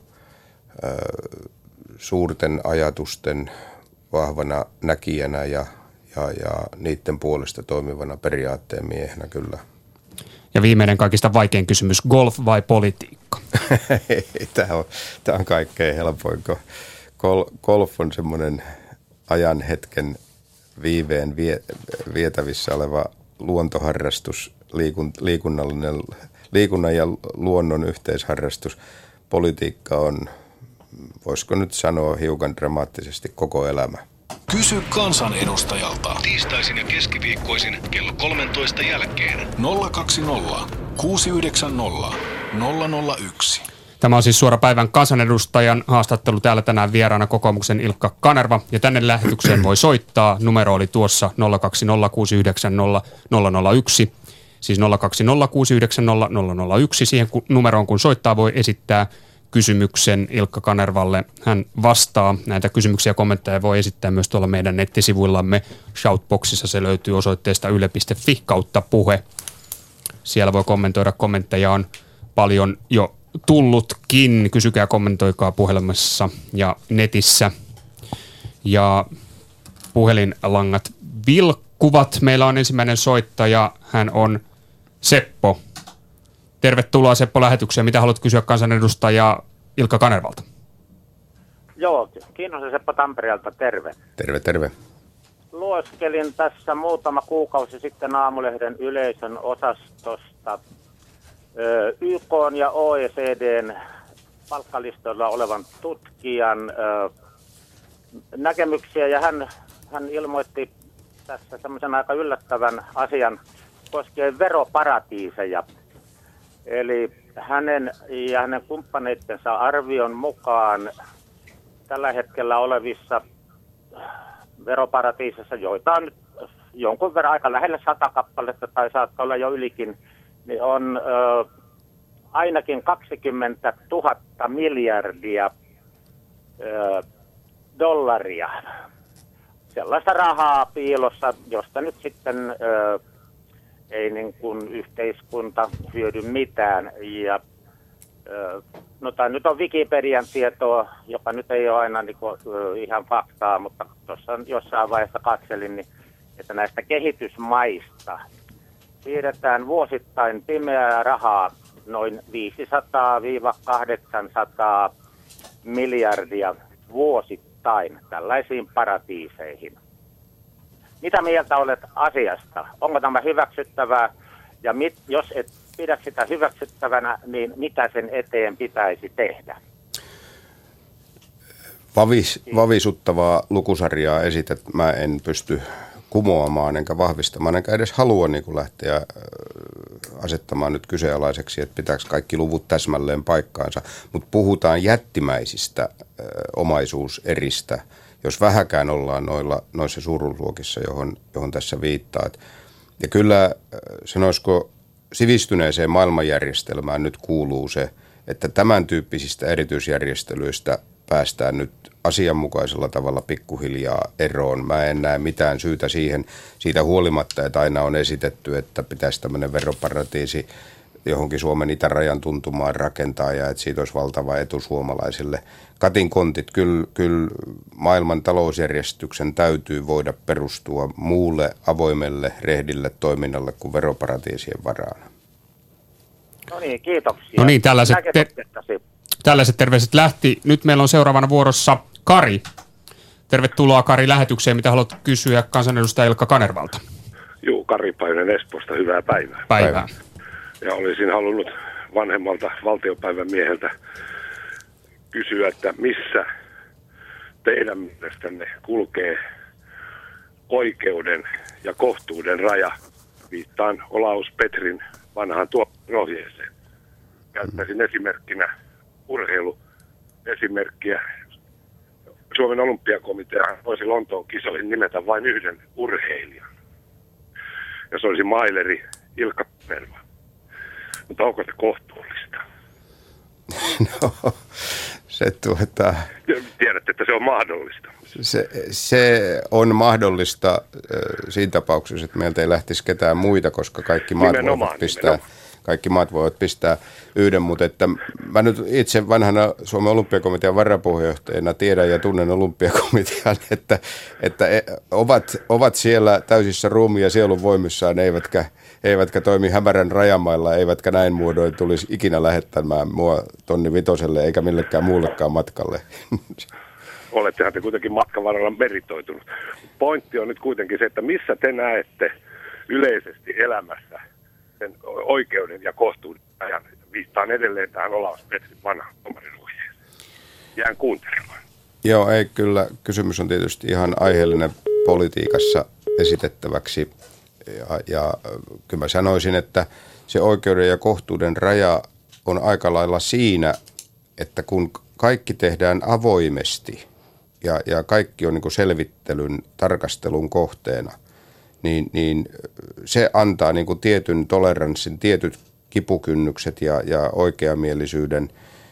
S3: suurten ajatusten vahvana näkijänä ja, ja, ja niiden puolesta toimivana periaatteen miehenä kyllä.
S1: Ja viimeinen kaikista vaikein kysymys, golf vai politiikka?
S3: Tämä on, tämä on kaikkein helpoin. Golf on semmoinen ajan hetken viiveen vie, vietävissä oleva luontoharrastus, liikun, liikunnallinen, liikunnan ja luonnon yhteisharrastus. Politiikka on, voisiko nyt sanoa hiukan dramaattisesti, koko elämä.
S2: Kysy kansanedustajalta. Tiistaisin ja keskiviikkoisin kello kolmentoista jälkeen. nolla kaksi nolla kuusi yhdeksän nolla nolla nolla yksi.
S1: Tämä on siis suora päivän kansanedustajan haastattelu. Täällä tänään vieraana kokoomuksen Ilkka Kanerva. Ja tänne lähetykseen voi soittaa. Numero oli tuossa nolla kaksi nolla kuusi yhdeksän nolla nolla nolla yksi. Siis nolla kaksi nolla kuusi yhdeksän nolla nolla nolla yksi. Siihen numeroon kun soittaa voi esittää kysymyksen Ilkka Kanervalle. Hän vastaa. Näitä kysymyksiä ja kommentteja voi esittää myös tuolla meidän nettisivuillamme. Shoutboxissa se löytyy osoitteesta yle piste fi kautta puhe. Siellä voi kommentoida. Kommentteja on paljon jo tullutkin. Kysykää, kommentoikaa puhelimessa ja netissä. Ja puhelinlangat vilkkuvat. Meillä on ensimmäinen soittaja. Hän on Seppo. Tervetuloa Seppo lähetykseen. Mitä haluat kysyä kansanedustaja Ilkka Kanervalta?
S4: Joo, Kinnusen Seppo Tampereelta, terve.
S3: Terve, terve.
S4: Lueskelin tässä muutama kuukausi sitten Aamulehden yleisön osastosta Y K:n ja O E C D:n palkkalistoilla olevan tutkijan näkemyksiä, ja hän, hän ilmoitti tässä semmoisen aika yllättävän asian koskien veroparatiiseja. Eli hänen ja hänen kumppaneittensa arvion mukaan tällä hetkellä olevissa veroparatiisissa, joita on nyt jonkun verran aika lähellä sata kappaletta tai saattaa olla jo ylikin, niin on ö, ainakin kaksikymmentätuhatta miljardia ö, dollaria. Sellaista rahaa piilossa, josta nyt sitten ö, ei niin kuin yhteiskunta hyödy mitään. Ja, no tämä nyt on Wikipedian tietoa, joka nyt ei ole aina niin kuin, ihan faktaa, mutta tuossa jossain vaiheessa katselin, niin, että näistä kehitysmaista siirretään vuosittain pimeää rahaa noin viisisataa kahdeksansataa miljardia vuosittain tällaisiin paratiiseihin. Mitä mieltä olet asiasta? Onko tämä hyväksyttävää? Ja mit, jos et pidä sitä hyväksyttävänä, niin mitä sen eteen pitäisi tehdä?
S3: Vavis, vavisuttavaa lukusarjaa esität. Mä en pysty kumoamaan enkä vahvistamaan, enkä edes halua niin kuin lähteä asettamaan nyt kyseenalaiseksi, että pitääkö kaikki luvut täsmälleen paikkaansa. Mutta puhutaan jättimäisistä ö, omaisuuseristä, jos vähäkään ollaan noilla, noissa suuruusluokissa, johon, johon tässä viittaat. Ja kyllä sanoisiko sivistyneeseen maailmanjärjestelmään nyt kuuluu se, että tämän tyyppisistä erityisjärjestelyistä päästään nyt asianmukaisella tavalla pikkuhiljaa eroon. Mä en näe mitään syytä siihen siitä huolimatta, että aina on esitetty, että pitäisi tämmöinen veroparatiisi johonkin Suomen itärajan tuntumaan rakentaa ja että siitä olisi valtava etu suomalaisille. Katin kontit, kyllä, kyllä maailman talousjärjestyksen täytyy voida perustua muulle avoimelle, rehdille toiminnalle kuin veroparatiisien varaan.
S4: No niin, kiitoksia.
S1: No niin, tällaiset, te- tällaiset terveiset lähti. Nyt meillä on seuraavana vuorossa Kari. Tervetuloa Kari lähetykseen. Mitä haluat kysyä kansanedustaja Ilkka Kanervalta?
S5: Juu, Kari Pajunen Espoosta. Hyvää päivää.
S1: Päivää.
S5: Ja olisin halunnut vanhemmalta valtiopäivän mieheltä kysyä, että missä teidän mielestänne kulkee oikeuden ja kohtuuden raja. Viittaan Olaus Petrin vanhaan tuomiohjeeseen. Käyttäisin esimerkkinä urheiluesimerkkiä. Suomen olympiakomitea voisi Lontoon kisoihin nimetä vain yhden urheilijan. Ja se olisi maileri Ilkka Kanerva. Mutta onko se kohtuullista?
S3: No, se tuota...
S5: Tiedätte, että se on mahdollista.
S3: Se, se on mahdollista äh, siinä tapauksessa, että meiltä ei lähtisi ketään muita, koska kaikki maat
S5: nimenomaan,
S3: voivat pistää... Kaikki maat voivat pistää yhden, mutta että mä nyt itse vanhana Suomen olympiakomitean varapuheenjohtajana tiedän ja tunnen olympiakomitean, että, että ovat, ovat siellä täysissä ruumiin ja sielun voimissaan, eivätkä, eivätkä toimi hämärän rajamailla, eivätkä näin muodoin tulisi ikinä lähettämään mua tonni vitoselle eikä millekään muullekaan matkalle.
S5: Olettehan te kuitenkin matkan varrella meritoitunut. Pointti on nyt kuitenkin se, että missä te näette yleisesti elämässä sen oikeuden ja kohtuuden ajan. Viittaan edelleen tähän Olaus Petrin vanhaan tuomarinuhjeeseen. Jään kuuntelemaan.
S3: Joo, ei kyllä. Kysymys on tietysti ihan aiheellinen politiikassa esitettäväksi. Ja, ja kyllä mä sanoisin, että se oikeuden ja kohtuuden raja on aika lailla siinä, että kun kaikki tehdään avoimesti ja, ja kaikki on niin kuin selvittelyn, tarkastelun kohteena, Niin, niin se antaa niin kuin tietyn toleranssin, tietyt kipukynnykset ja, ja oikeamielisyyden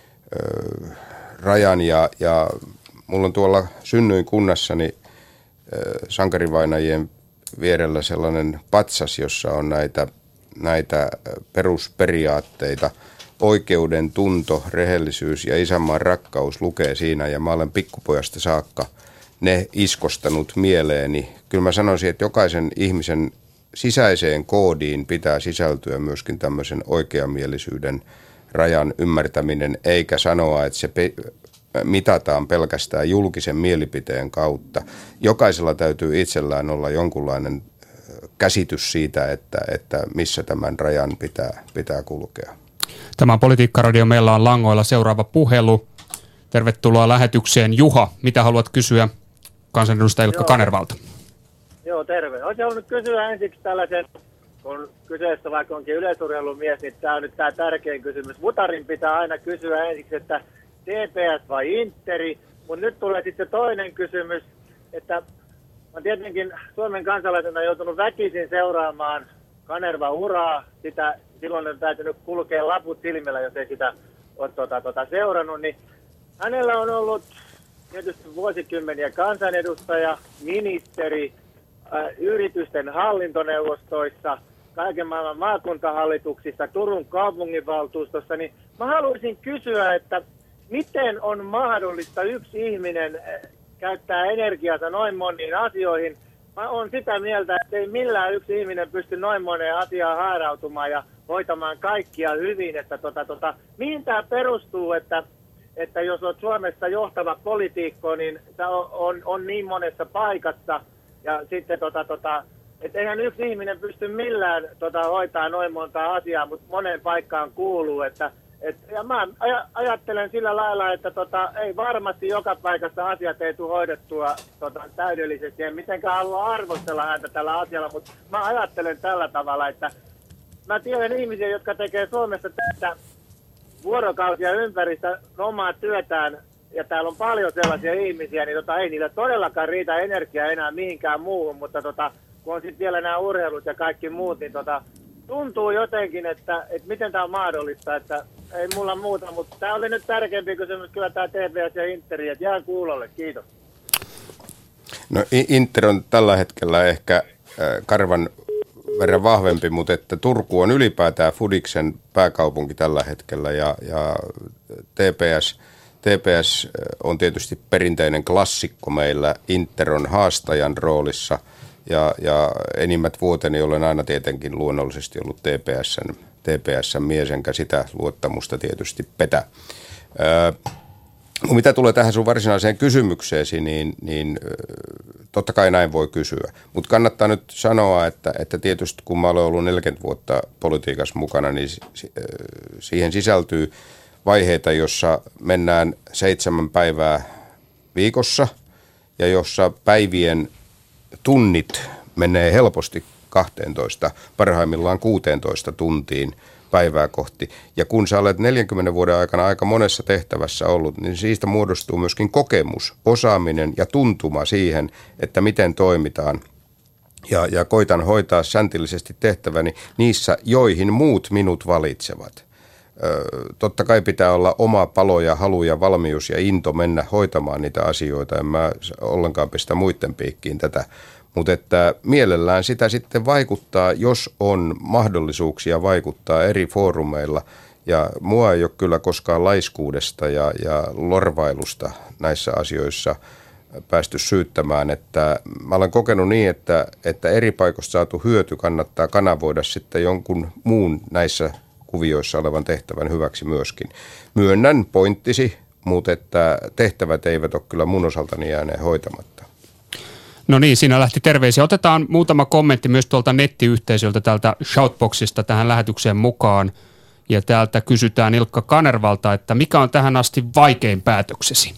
S3: ö, rajan. Ja, ja mulla on tuolla synnyinkunnassani ö, sankarivainajien vierellä sellainen patsas, jossa on näitä, näitä perusperiaatteita. Oikeuden tunto, rehellisyys ja isänmaan rakkaus lukee siinä ja mä olen pikkupojasta saakka ne iskostanut mieleeni. Kyllä mä sanoisin, että jokaisen ihmisen sisäiseen koodiin pitää sisältyä myöskin tämmöisen oikeamielisyyden rajan ymmärtäminen, eikä sanoa, että se pe- mitataan pelkästään julkisen mielipiteen kautta. Jokaisella täytyy itsellään olla jonkunlainen käsitys siitä, että, että missä tämän rajan pitää, pitää kulkea.
S1: Tämä on Politiikka-radio. Meillä on langoilla seuraava puhelu. Tervetuloa lähetykseen. Juha, mitä haluat kysyä kansanedustaja Ilkka Kanervalta?
S6: Joo, terve. Olisin halunnut kysyä ensiksi tällaisen, kun kyseessä vaikka onkin yleisurheilumies, niin tämä on nyt tämä tärkein kysymys. Mutarin pitää aina kysyä ensiksi, että T P S vai Interi, mutta nyt tulee sitten toinen kysymys, että on tietenkin Suomen kansalaisena joutunut väkisin seuraamaan Kanervan uraa, sitä silloin on täytynyt kulkea laput silmillä, jos ei sitä ole tuota, tuota, seurannut, niin hänellä on ollut tietysti vuosikymmeniä kansanedustaja, ministeri, ä, yritysten hallintoneuvostoissa, kaiken maailman maakuntahallituksissa, Turun kaupunginvaltuustossa, niin mä haluaisin kysyä, että miten on mahdollista yksi ihminen käyttää energiansa noin moniin asioihin. Mä oon sitä mieltä, että ei millään yksi ihminen pysty noin moneen asiaan haarautumaan ja hoitamaan kaikkia hyvin. Että tota, tota, mihin tämä perustuu, että, että jos olet Suomessa johtava poliitikko, niin se on, on, on niin monessa paikassa. Ja sitten tota, tota, että eihän yksi ihminen pysty millään tota, hoitaa noin monta asiaa, mutta moneen paikkaan kuuluu. Että, et, ja mä ajattelen sillä lailla, että tota, ei varmasti joka paikassa asiat ei tule hoidettua tota, täydellisesti. En mitenkään halua arvostella häntä tällä asialla, mutta mä ajattelen tällä tavalla, että mä tiedän ihmisiä, jotka tekee Suomessa tätä vuorokausia ympäristä omaa työtään, ja täällä on paljon sellaisia ihmisiä, niin tota, ei niillä todellakaan riitä energiaa enää mihinkään muuhun, mutta tota, kun on sitten vielä nämä urheilut ja kaikki muut, niin tota, tuntuu jotenkin, että, että miten tämä on mahdollista, että ei mulla muuta, mutta tämä oli nyt tärkeämpi kysymys, kyllä tämä T P S ja Interi, että jää kuulolle, kiitos.
S3: No Inter on tällä hetkellä ehkä karvan verran vahvempi, mutta että Turku on ylipäätään Fudiksen pääkaupunki tällä hetkellä ja, ja T P S, T P S on tietysti perinteinen klassikko meillä, Inter on haastajan roolissa ja, ja enimmät vuoteni olen aina tietenkin luonnollisesti ollut T P S:n, T P S:n mies, enkä sitä luottamusta tietysti petä. Öö, mitä tulee tähän sun varsinaiseen kysymykseesi, niin, niin totta kai näin voi kysyä. Mutta kannattaa nyt sanoa, että, että tietysti kun mä olen ollut neljäkymmentä vuotta politiikassa mukana, niin siihen sisältyy vaiheita, jossa mennään seitsemän päivää viikossa ja jossa päivien tunnit menee helposti kahteentoista, parhaimmillaan kuuteentoista tuntiin päivää kohti. Ja kun sä olet neljänkymmenen vuoden aikana aika monessa tehtävässä ollut, niin siitä muodostuu myöskin kokemus, osaaminen ja tuntuma siihen, että miten toimitaan. Ja, ja koitan hoitaa säntillisesti tehtäväni niissä, joihin muut minut valitsevat. Ö, totta kai pitää olla oma palo ja halu ja valmius ja into mennä hoitamaan niitä asioita. En mä ollenkaan pistä muiden piikkiin tätä. Mutta että mielellään sitä sitten vaikuttaa, jos on mahdollisuuksia vaikuttaa eri foorumeilla. Ja mua ei ole kyllä koskaan laiskuudesta ja, ja lorvailusta näissä asioissa päästy syyttämään. Että mä olen kokenut niin, että, että eri paikoista saatu hyöty kannattaa kanavoida sitten jonkun muun näissä kuvioissa olevan tehtävän hyväksi myöskin. Myönnän pointtisi, mutta että tehtävät eivät ole kyllä mun osaltani jääneen hoitamatta.
S1: No niin, siinä lähti terveisiä. Otetaan muutama kommentti myös tuolta nettiyhteisöltä täältä Shoutboxista tähän lähetykseen mukaan. Ja täältä kysytään Ilkka Kanervalta, että mikä on tähän asti vaikein päätöksesi?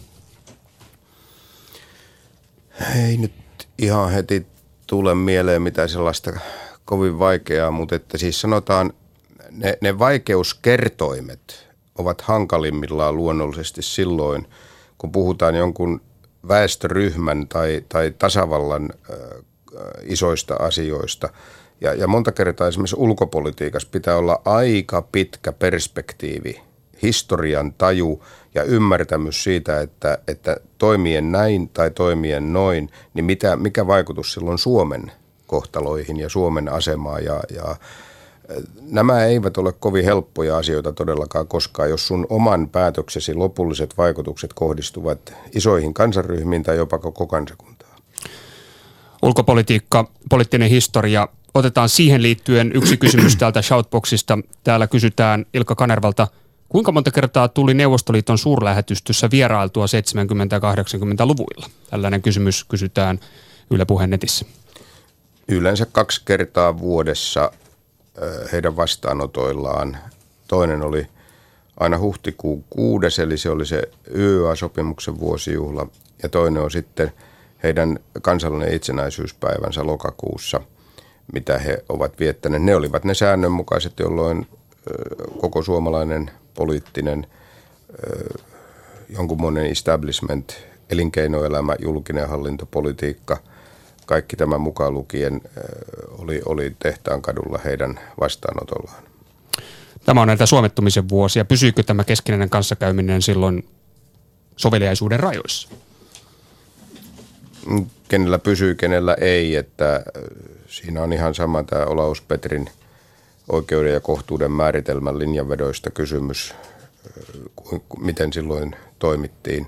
S3: Ei nyt ihan heti tule mieleen mitään sellaista kovin vaikeaa, mutta että siis sanotaan, ne, ne vaikeuskertoimet ovat hankalimmillaan luonnollisesti silloin, kun puhutaan jonkun väestöryhmän tai, tai tasavallan äh, isoista asioista. Ja, ja monta kertaa esimerkiksi ulkopolitiikassa pitää olla aika pitkä perspektiivi, historian taju ja ymmärtämys siitä, että, että toimien näin tai toimien noin, niin mitä, mikä vaikutus silloin Suomen kohtaloihin ja Suomen asemaan. Ja, ja nämä eivät ole kovin helppoja asioita todellakaan koskaan, jos sun oman päätöksesi lopulliset vaikutukset kohdistuvat isoihin kansanryhmiin tai jopa koko kansakuntaan.
S1: Ulkopolitiikka, poliittinen historia. Otetaan siihen liittyen yksi kysymys täältä Shoutboxista. Täällä kysytään Ilkka Kanervalta, kuinka monta kertaa tuli Neuvostoliiton suurlähetystössä vierailtua seitsemänkymmentä- ja kahdeksankymmentäluvuilla? Tällainen kysymys kysytään Yle Puheen netissä.
S3: Yleensä kaksi kertaa vuodessa heidän vastaanotoillaan. Toinen oli aina huhtikuun kuudes, eli se oli se Y Y A-sopimuksen vuosijuhla. Ja toinen on sitten heidän kansallinen itsenäisyyspäivänsä lokakuussa, mitä he ovat viettäneet. Ne olivat ne säännönmukaiset, jolloin koko suomalainen poliittinen jonkunmoinen establishment, elinkeinoelämä, julkinen hallinto, politiikka, kaikki tämän mukaan lukien oli, oli Tehtaankadulla heidän vastaanotollaan.
S1: Tämä on näitä suomettumisen vuosia. Pysyykö tämä keskinäinen kanssakäyminen silloin soveliaisuuden rajoissa?
S3: Kenellä pysyy, kenellä ei. Että siinä on ihan sama tämä Olaus Petrin oikeuden ja kohtuuden määritelmän linjanvedoista kysymys, miten silloin toimittiin.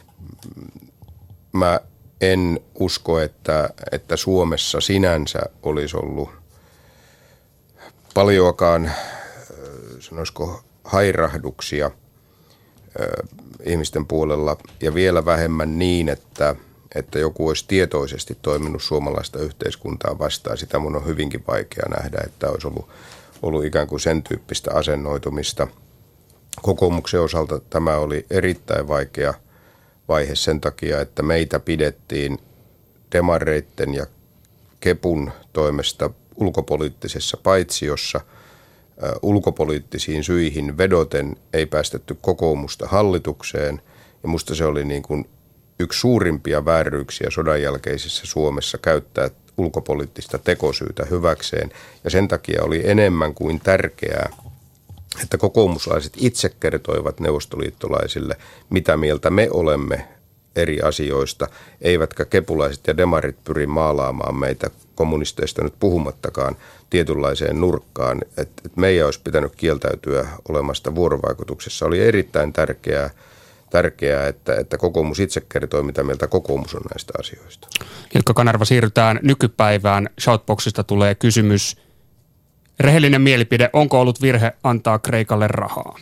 S3: Mä en usko, että, että Suomessa sinänsä olisi ollut paljoakaan, sanoisiko, hairahduksia ihmisten puolella ja vielä vähemmän niin, että, että joku olisi tietoisesti toiminut suomalaista yhteiskuntaa vastaan. Sitä mun on hyvinkin vaikea nähdä, että olisi ollut, ollut ikään kuin sen tyyppistä asennoitumista. Kokoomuksen osalta tämä oli erittäin vaikea vaihe sen takia, että meitä pidettiin demareitten ja Kepun toimesta ulkopoliittisessa paitsiossa. Ulkopoliittisiin syihin vedoten ei päästetty kokoomusta hallitukseen, ja musta se oli niin kuin yksi suurimpia vääryyksiä sodan jälkeisessä Suomessa käyttää ulkopoliittista tekosyytä hyväkseen, ja sen takia oli enemmän kuin tärkeää, että kokoomuslaiset itse kertoivat neuvostoliittolaisille, mitä mieltä me olemme eri asioista, eivätkä kepulaiset ja demarit pyri maalaamaan meitä kommunisteista nyt puhumattakaan tietynlaiseen nurkkaan, että meidän olisi pitänyt kieltäytyä olemasta vuorovaikutuksessa. Oli erittäin tärkeää, tärkeää että, että kokoomus itse kertoi, mitä mieltä kokoomus on näistä asioista.
S1: Ilkka Kanerva, siirrytään nykypäivään. Shoutboxista tulee kysymys. Rehellinen mielipide, onko ollut virhe antaa Kreikalle rahaa?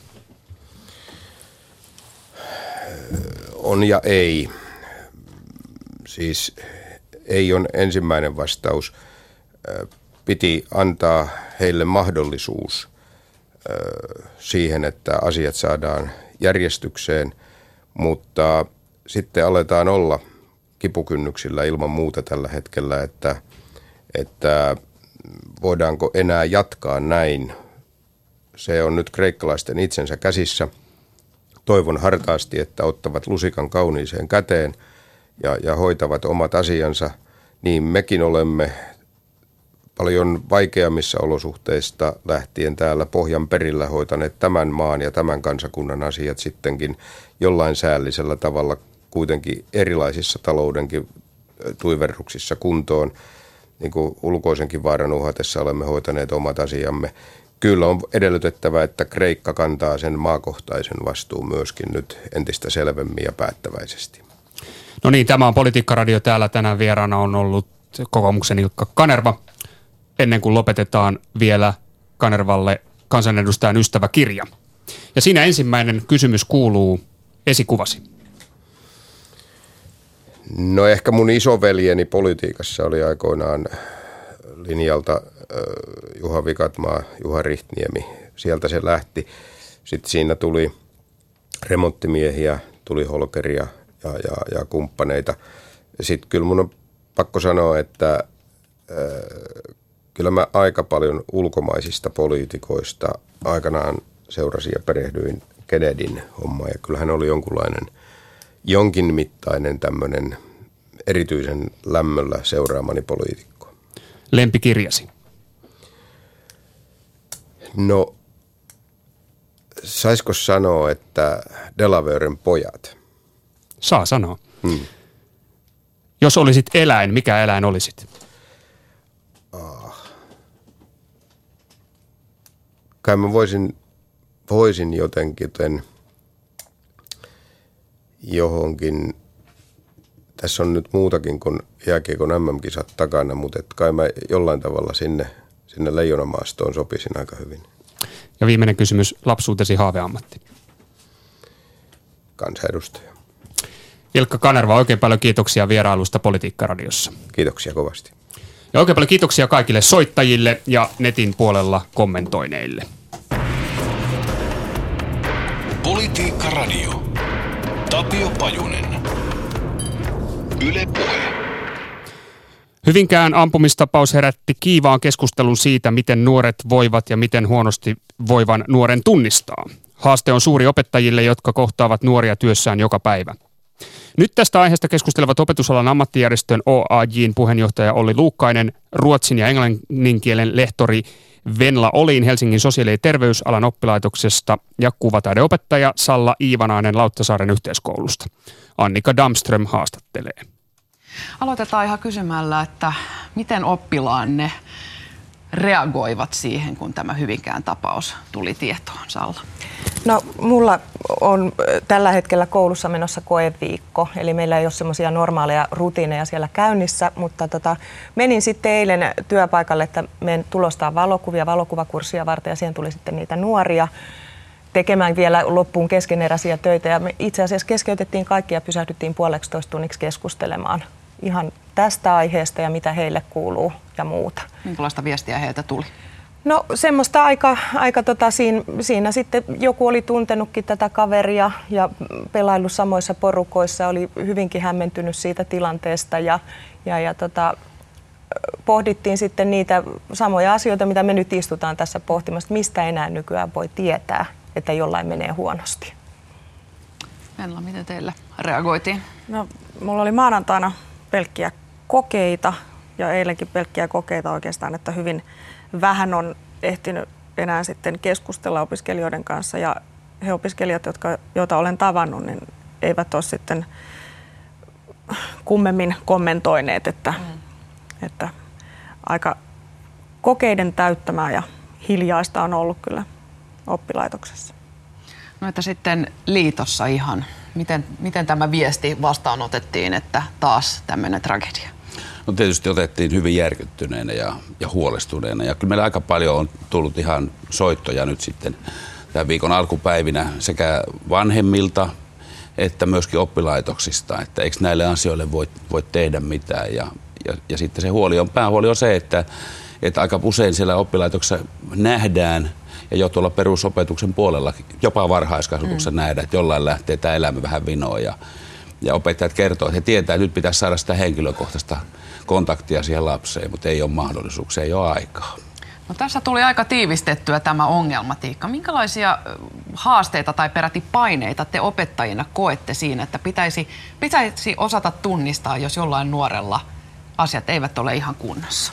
S3: On ja ei. Siis ei on ensimmäinen vastaus. Piti antaa heille mahdollisuus siihen, että asiat saadaan järjestykseen, mutta sitten aletaan olla kipukynnyksillä ilman muuta tällä hetkellä, että, että voidaanko enää jatkaa näin. Se on nyt kreikkalaisten itsensä käsissä. Toivon hartaasti, että ottavat lusikan kauniiseen käteen ja, ja hoitavat omat asiansa. Niin mekin olemme paljon vaikeammissa olosuhteista lähtien täällä pohjan perillä hoitaneet tämän maan ja tämän kansakunnan asiat sittenkin jollain säällisellä tavalla kuitenkin erilaisissa taloudenkin tuiverruksissa kuntoon. Niin kuin ulkoisenkin vaaran uhatessa olemme hoitaneet omat asiamme. Kyllä on edellytettävä, että Kreikka kantaa sen maakohtaisen vastuun myöskin nyt entistä selvemmin ja päättäväisesti.
S1: No niin, tämä on Politiikka-radio. Täällä tänään vieraana on ollut kokoomuksen Ilkka Kanerva. Ennen kuin lopetetaan vielä Kanervalle kansanedustajan ystäväkirja. Ja siinä ensimmäinen kysymys kuuluu, esikuvasi.
S3: No ehkä mun isoveljeni politiikassa oli aikoinaan linjalta Juha Vikatmaa, Juha Rihtniemi. Sieltä se lähti. Sitten siinä tuli remonttimiehiä, tuli Holkeria ja, ja, ja kumppaneita. Sitten kyllä mun on pakko sanoa, että äh, kyllä mä aika paljon ulkomaisista poliitikoista aikanaan seurasin ja perehdyin Kennedyn hommaan. Ja kyllähän oli jonkunlainen, jonkin mittainen tämmöinen erityisen lämmöllä seuraamani poliitikko.
S1: Lempikirjasi?
S3: No, saisiko sanoa, että Delaveuren pojat?
S1: Saa sanoa.
S3: Hmm.
S1: Jos olisit eläin, mikä eläin olisit?
S3: Ah. Kai mä voisin, voisin jotenkin johonkin, tässä on nyt muutakin kuin jääkiekon M M-kisat takana, mutta et kai mä jollain tavalla sinne, sinne leijonamaastoon sopisin aika hyvin.
S1: Ja viimeinen kysymys, lapsuutesi haaveammatti?
S3: Kansanedustaja.
S1: Ilkka Kanerva, oikein paljon kiitoksia vierailusta Politiikka-radiossa.
S3: Kiitoksia kovasti.
S1: Ja oikein paljon kiitoksia kaikille soittajille ja netin puolella kommentoineille.
S2: Politiikka-radio. Tapio Pajunen. Yle Puhe.
S1: Hyvinkään ampumistapaus herätti kiivaan keskustelun siitä, miten nuoret voivat ja miten huonosti voivan nuoren tunnistaa. Haaste on suuri opettajille, jotka kohtaavat nuoria työssään joka päivä. Nyt tästä aiheesta keskustelevat opetusalan ammattijärjestön O A J:n puheenjohtaja Olli Luukkainen, ruotsin ja englannin kielen lehtori Venla Olin Helsingin sosiaali- ja terveysalan oppilaitoksesta ja kuvataideopettaja Salla Iivanainen Lauttasaaren yhteiskoulusta. Annika Damström haastattelee.
S7: Aloitetaan ihan kysymällä, että miten oppilaanne reagoivat siihen, kun tämä Hyvinkään tapaus tuli tietoon, Salla?
S8: No mulla on tällä hetkellä koulussa menossa koeviikko, eli meillä ei ole semmoisia normaaleja rutiineja siellä käynnissä, mutta tota, menin sitten eilen työpaikalle, että menen tulostaa valokuvia valokuvakurssia varten ja siihen tuli sitten niitä nuoria tekemään vielä loppuun keskeneräisiä töitä ja me itse asiassa keskeytettiin kaikki ja pysähdyttiin puoleksitoista tunniksi keskustelemaan ihan tästä aiheesta ja mitä heille kuuluu ja muuta.
S7: Minkälaista viestiä heiltä tuli?
S8: No semmoista aika, aika tota, siinä, siinä sitten joku oli tuntenutkin tätä kaveria ja pelaillut samoissa porukoissa, oli hyvinkin hämmentynyt siitä tilanteesta ja, ja, ja tota, pohdittiin sitten niitä samoja asioita, mitä me nyt istutaan tässä pohtimassa, mistä enää nykyään voi tietää, että jollain menee huonosti.
S7: Venla, miten teillä reagoitiin?
S9: No, mulla oli maanantaina pelkkiä kokeita ja eilenkin pelkkiä kokeita oikeastaan, että hyvin vähän on ehtinyt enää sitten keskustella opiskelijoiden kanssa ja he opiskelijat, jotka, joita olen tavannut, niin eivät ole sitten kummemmin kommentoineet, että, mm. että aika kokeiden täyttämää ja hiljaista on ollut kyllä oppilaitoksessa.
S7: No että sitten liitossa ihan, miten, miten tämä viesti vastaanotettiin, että taas tämmöinen tragedia?
S10: No tietysti otettiin hyvin järkyttyneenä ja, ja huolestuneena ja kyllä meillä aika paljon on tullut ihan soittoja nyt sitten tämän viikon alkupäivinä sekä vanhemmilta että myöskin oppilaitoksista, että eikö näille asioille voi, voi tehdä mitään ja, ja, ja sitten se huoli on, päähuoli on se, että, että aika usein siellä oppilaitoksessa nähdään ja jo tuolla perusopetuksen puolella, jopa varhaiskasvatuksessa mm. nähdään, että jollain lähtee tämä elämä vähän vinoon ja, ja opettajat kertoo, että he tietää, että nyt pitäisi saada sitä henkilökohtaista kontaktia siihen lapseen, mutta ei ole mahdollisuuksia, ei ole aikaa.
S7: No tässä tuli aika tiivistettyä tämä ongelmatiikka. Minkälaisia haasteita tai peräti paineita te opettajina koette siinä, että pitäisi, pitäisi osata tunnistaa, jos jollain nuorella asiat eivät ole ihan kunnossa?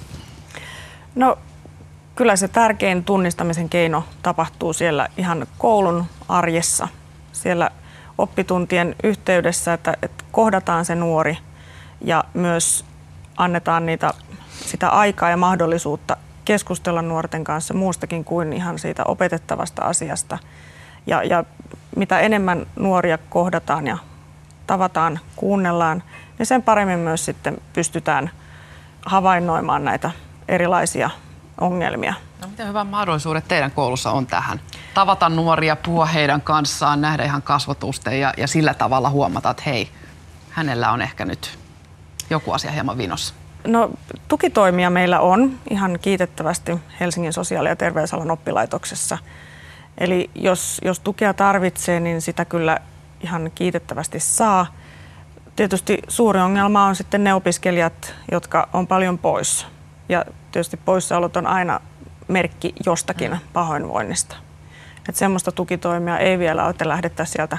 S9: No kyllä se tärkein tunnistamisen keino tapahtuu siellä ihan koulun arjessa, siellä oppituntien yhteydessä, että, että kohdataan se nuori ja myös annetaan niitä, sitä aikaa ja mahdollisuutta keskustella nuorten kanssa muustakin kuin ihan siitä opetettavasta asiasta. Ja, ja mitä enemmän nuoria kohdataan ja tavataan, kuunnellaan, niin sen paremmin myös sitten pystytään havainnoimaan näitä erilaisia ongelmia.
S7: No, miten hyvät mahdollisuudet teidän koulussa on tähän? Tavata nuoria, puhua heidän kanssaan, nähdä ihan kasvotusten ja, ja sillä tavalla huomata, että hei, hänellä on ehkä nyt joku asia hieman vinossa.
S9: No, tukitoimia meillä on ihan kiitettävästi Helsingin sosiaali- ja terveysalan oppilaitoksessa. Eli jos, jos tukea tarvitsee, niin sitä kyllä ihan kiitettävästi saa. Tietysti suuri ongelma on sitten ne opiskelijat, jotka on paljon pois. Ja tietysti poissaolot on aina merkki jostakin pahoinvoinnista. Että semmoista tukitoimia ei vielä ole, että lähdettäisiin sieltä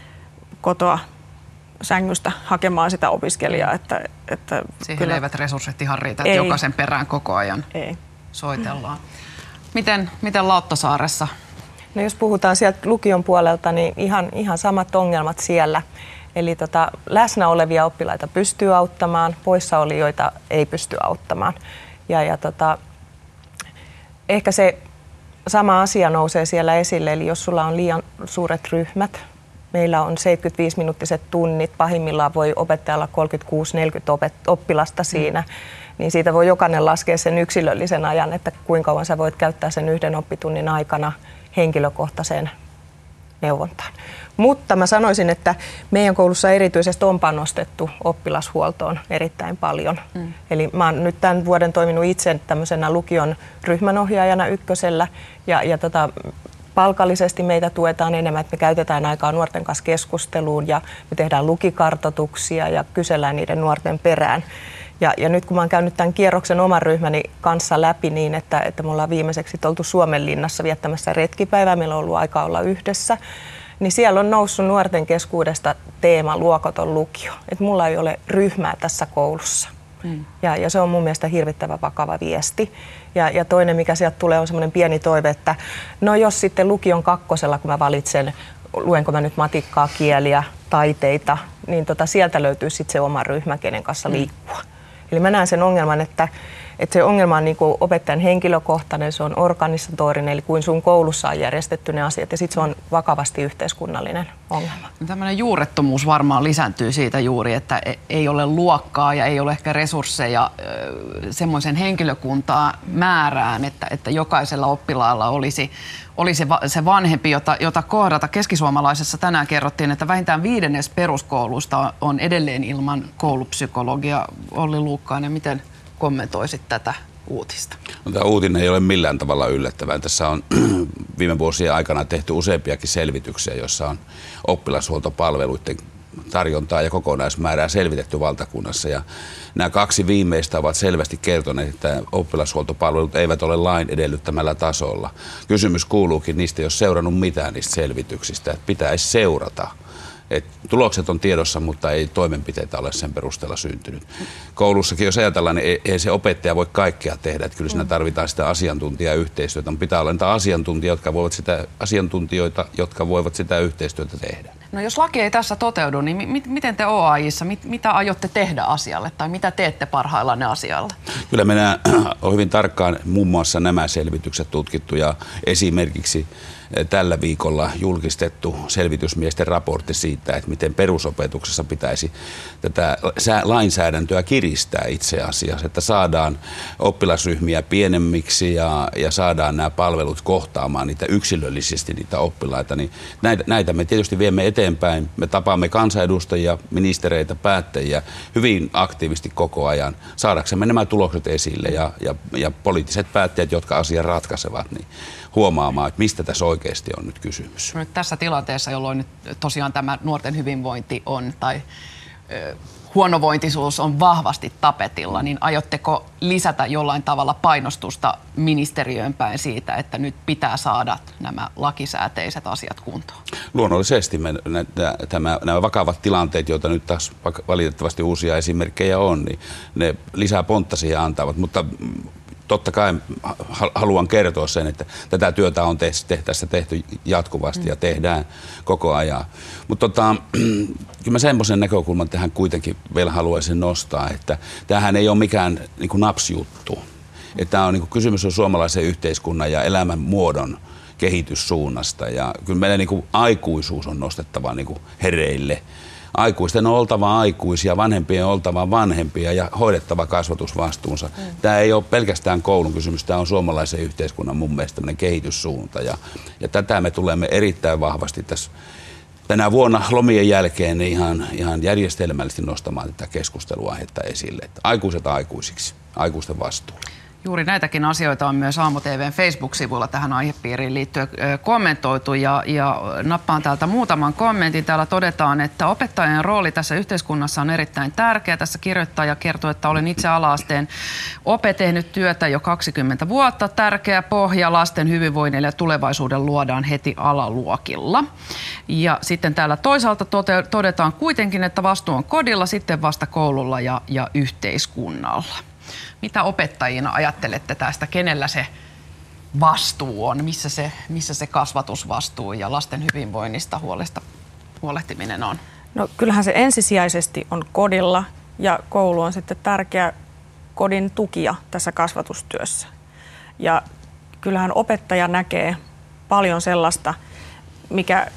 S9: kotoa sängystä hakemaan sitä opiskelijaa. Että, että
S7: siihen
S9: kyllä
S7: eivät resurssit ihan riitä, että
S9: ei.
S7: jokaisen perään koko ajan
S9: ei.
S7: soitellaan. Miten, miten Lauttasaaressa?
S8: No jos puhutaan sieltä lukion puolelta, niin ihan, ihan samat ongelmat siellä. Eli tota, läsnä olevia oppilaita pystyy auttamaan, poissaolijoita ei pysty auttamaan. Ja, ja tota, ehkä se sama asia nousee siellä esille, eli jos sulla on liian suuret ryhmät, meillä on seitsemänkymmentäviisi-minuuttiset tunnit, pahimmillaan voi opettajalla kolmekymmentäkuusi neljäkymmentä oppilasta siinä, mm. niin siitä voi jokainen laskea sen yksilöllisen ajan, että kuinka kauan sä voit käyttää sen yhden oppitunnin aikana henkilökohtaiseen neuvontaan. Mutta mä sanoisin, että meidän koulussa erityisesti on panostettu oppilashuoltoon erittäin paljon. Mm. Eli mä oon nyt tämän vuoden toiminut itse tämmöisenä lukion ryhmänohjaajana ykkösellä ja, ja tota, palkallisesti meitä tuetaan enemmän, että me käytetään aikaa nuorten kanssa keskusteluun ja me tehdään lukikartoituksia ja kysellään niiden nuorten perään. Ja, ja nyt kun mä oon käynyt tämän kierroksen oman ryhmäni kanssa läpi niin, että, että me ollaan viimeiseksi oltu Suomenlinnassa viettämässä retkipäivää, meillä on ollut aikaa olla yhdessä, niin siellä on noussut nuorten keskuudesta teema luokoton lukio. Että mulla ei ole ryhmää tässä koulussa. Mm. Ja, ja se on mun mielestä hirvittävän vakava viesti. Ja, ja toinen, mikä sieltä tulee, on semmoinen pieni toive, että no jos sitten lukion kakkosella, kun mä valitsen, luenko mä nyt matikkaa, kieliä, taiteita, niin tota, sieltä löytyy sitten se oma ryhmä, kenen kanssa liikkua. Eli mä näen sen ongelman, että, että se ongelma on niin kuin opettajan henkilökohtainen, se on organisatorinen, eli kuin sun koulussa on järjestetty ne asiat, ja sitten se on vakavasti yhteiskunnallinen ongelma.
S7: Tällainen juurettomuus varmaan lisääntyy siitä juuri, että ei ole luokkaa ja ei ole ehkä resursseja semmoisen henkilökuntaa määrään, että, että jokaisella oppilaalla olisi, olisi se vanhempi, jota, jota kohdata. Keskisuomalaisessa tänään kerrottiin, että vähintään viidennes peruskoulusta on edelleen ilman koulupsykologia. Olli Luukkainen, miten kommentoisit tätä uutista?
S10: No, tämä uutinen ei ole millään tavalla yllättävää. Tässä on viime vuosien aikana tehty useampiakin selvityksiä, joissa on oppilashuoltopalveluiden tarjontaa ja kokonaismäärää selvitetty valtakunnassa. Ja nämä kaksi viimeistä ovat selvästi kertoneet, että oppilashuoltopalvelut eivät ole lain edellyttämällä tasolla. Kysymys kuuluukin, niistä ei ole seurannut mitään niistä selvityksistä, että pitäisi seurata. Et tulokset on tiedossa, mutta ei toimenpiteitä ole sen perusteella syntynyt. Koulussakin, jos ajatellaan, niin ei se opettaja voi kaikkea tehdä. Että kyllä siinä tarvitaan sitä asiantuntijayhteistyötä. Pitää olla niitä asiantuntijoita, jotka voivat sitä, asiantuntijoita, jotka voivat sitä yhteistyötä tehdä.
S7: No jos laki ei tässä toteudu, niin mi- miten te O A J:ssa, mit- mitä aiotte tehdä asialle tai mitä teette parhaillaan asialle?
S10: Kyllä meidän on hyvin tarkkaan muun muassa nämä selvitykset tutkittu ja esimerkiksi tällä viikolla julkistettu selvitysmiesten raportti siitä, että miten perusopetuksessa pitäisi tätä lainsäädäntöä kiristää itse asiassa, että saadaan oppilasryhmiä pienemmiksi ja, ja saadaan nämä palvelut kohtaamaan niitä yksilöllisesti niitä oppilaita. Niin näitä, näitä me tietysti viemme eteenpäin. Me tapaamme kansanedustajia, ministereitä, päättäjiä hyvin aktiivisesti koko ajan saadaksemme nämä tulokset esille ja, ja, ja poliittiset päättäjät, jotka asian ratkaisevat, niin huomaamaan, että mistä tässä oikeasti on nyt kysymys.
S7: Nyt tässä tilanteessa, jolloin nyt tosiaan tämä nuorten hyvinvointi on tai ö, huonovointisuus on vahvasti tapetilla, niin aiotteko lisätä jollain tavalla painostusta ministeriöön päin siitä, että nyt pitää saada nämä lakisääteiset asiat kuntoon?
S10: Luonnollisesti me, nämä, nämä vakavat tilanteet, joita nyt taas valitettavasti uusia esimerkkejä on, niin ne lisää pontta siihen antavat, mutta totta kai haluan kertoa sen, että tätä työtä on tehty, tässä tehty jatkuvasti ja tehdään koko ajan. Mutta tota, kyllä mä semmoisen näkökulman tähän kuitenkin vielä haluaisin nostaa, että tämähän ei ole mikään niin kuin napsjuttu. Että on, niin kuin, kysymys on suomalaisen yhteiskunnan ja elämän muodon kehityssuunnasta ja kyllä meidän niin kuin aikuisuus on nostettava niin kuin hereille. Aikuisten on oltava aikuisia, vanhempien on oltava vanhempia ja hoidettava kasvatusvastuunsa. Mm. Tämä ei ole pelkästään koulun kysymys, tämä on suomalaisen yhteiskunnan mun mielestä tämmöinen kehityssuunta. Ja, ja tätä me tulemme erittäin vahvasti tässä tänä vuonna lomien jälkeen niin ihan, ihan järjestelmällisesti nostamaan tätä keskusteluaihetta esille. Että aikuiset aikuisiksi, aikuisten vastuulla.
S7: Juuri näitäkin asioita on myös Aamu T V:n Facebook-sivulla tähän aihepiiriin liittyen kommentoitu ja, ja nappaan täältä muutaman kommentin. Täällä todetaan, että opettajan rooli tässä yhteiskunnassa on erittäin tärkeä. Tässä kirjoittaja kertoo, että olen itse ala-asteen ope tehnyt työtä jo kaksikymmentä vuotta. Tärkeä pohja lasten hyvinvoinnille ja tulevaisuuden luodaan heti alaluokilla. Ja sitten täällä toisaalta tote, todetaan kuitenkin, että vastuu on kodilla, sitten vasta koululla ja, ja yhteiskunnalla. Mitä opettajina ajattelette tästä, kenellä se vastuu on, missä se, missä se kasvatusvastuu ja lasten hyvinvoinnista huolesta, huolehtiminen on?
S9: No kyllähän se ensisijaisesti on kodilla ja koulu on sitten tärkeä kodin tukija tässä kasvatustyössä. Ja kyllähän opettaja näkee paljon sellaista, mikä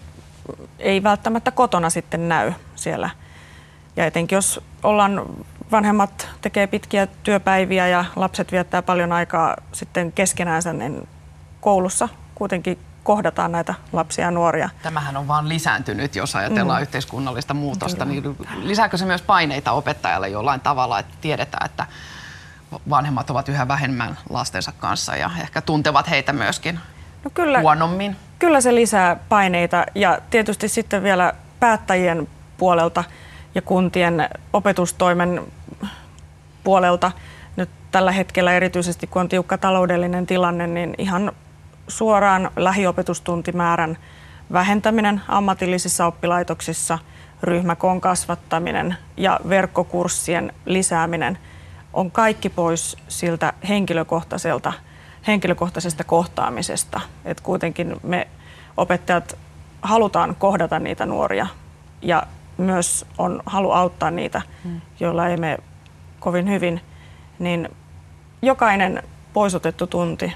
S9: ei välttämättä kotona sitten näy siellä. Ja etenkin jos ollaan vanhemmat tekee pitkiä työpäiviä ja lapset viettää paljon aikaa sitten keskenäänsä, niin koulussa kuitenkin kohdataan näitä lapsia ja nuoria.
S7: Tämähän on vaan lisääntynyt, jos ajatellaan mm. yhteiskunnallista muutosta. Niin lisääkö se myös paineita opettajalle jollain tavalla, että tiedetään, että vanhemmat ovat yhä vähemmän lastensa kanssa ja ehkä tuntevat heitä myöskin no kyllä, huonommin?
S9: Kyllä se lisää paineita ja tietysti sitten vielä päättäjien puolelta ja kuntien opetustoimen puolelta nyt tällä hetkellä erityisesti, kun on tiukka taloudellinen tilanne, niin ihan suoraan lähiopetustuntimäärän vähentäminen ammatillisissa oppilaitoksissa, ryhmäkoon kasvattaminen ja verkkokurssien lisääminen on kaikki pois siltä henkilökohtaiselta, henkilökohtaisesta kohtaamisesta. Et kuitenkin me opettajat halutaan kohdata niitä nuoria ja myös on halu auttaa niitä, joilla ei mene kovin hyvin, niin jokainen poisotettu tunti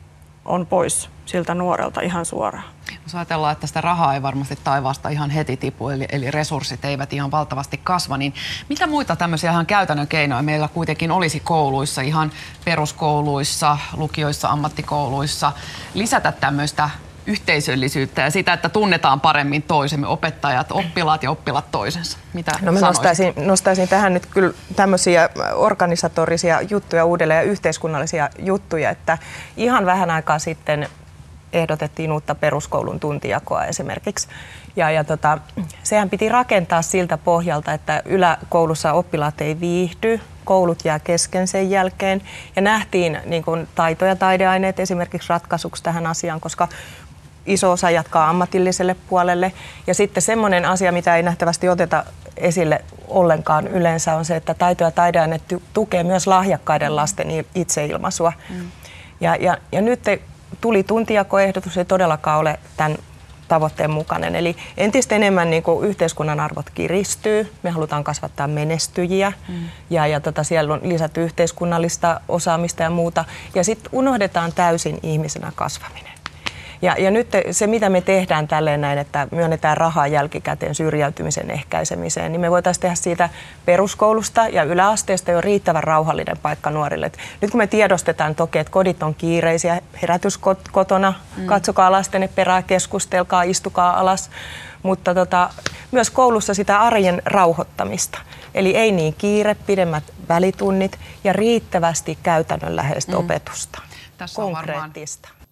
S9: on pois siltä nuorelta ihan suoraan.
S7: Jos ajatellaan, että sitä rahaa ei varmasti taivaasta ihan heti tipu, eli, eli resurssit eivät ihan valtavasti kasva, niin mitä muita tämmöisiä ihan käytännön keinoja meillä kuitenkin olisi kouluissa, ihan peruskouluissa, lukioissa, ammattikouluissa, lisätä tämmöistä yhteisöllisyyttä ja sitä, että tunnetaan paremmin toisemme, opettajat, oppilaat ja oppilaat toisensa. Mitä
S8: no mä nostaisin, nostaisin tähän nyt kyllä tämmöisiä organisatorisia juttuja uudelleen ja yhteiskunnallisia juttuja, että ihan vähän aikaa sitten ehdotettiin uutta peruskoulun tuntijakoa esimerkiksi. Ja, ja tota, sehän piti rakentaa siltä pohjalta, että yläkoulussa oppilaat ei viihdy, koulut jää kesken sen jälkeen. Ja nähtiin niin kuin taito- ja taideaineet esimerkiksi ratkaisuksi tähän asiaan, koska iso osa jatkaa ammatilliselle puolelle. Ja sitten semmoinen asia, mitä ei nähtävästi oteta esille ollenkaan yleensä, on se, että taito- ja taideaineet tukee myös lahjakkaiden lasten itseilmaisua. Mm. Ja, ja, ja nyt tuli tuntijakoehdotus, ei todellakaan ole tämän tavoitteen mukainen. Eli entistä enemmän niin kuin yhteiskunnan arvot kiristyy. Me halutaan kasvattaa menestyjiä mm. ja, ja tota, siellä on lisätty yhteiskunnallista osaamista ja muuta. Ja sitten unohdetaan täysin ihmisenä kasvaminen. Ja, ja nyt se, mitä me tehdään tälleen näin, että myönnetään rahaa jälkikäteen syrjäytymisen ehkäisemiseen, niin me voitaisiin tehdä siitä peruskoulusta ja yläasteesta jo riittävän rauhallinen paikka nuorille. Et nyt kun me tiedostetaan toki, että kodit on kiireisiä, herätys kotona, mm. katsokaa lastenne perää, keskustelkaa, istukaa alas, mutta tota, myös koulussa sitä arjen rauhoittamista. Eli ei niin kiire, pidemmät välitunnit ja riittävästi käytännönläheistä mm. opetusta,
S7: tässä
S8: konkreettista.
S7: Varmaan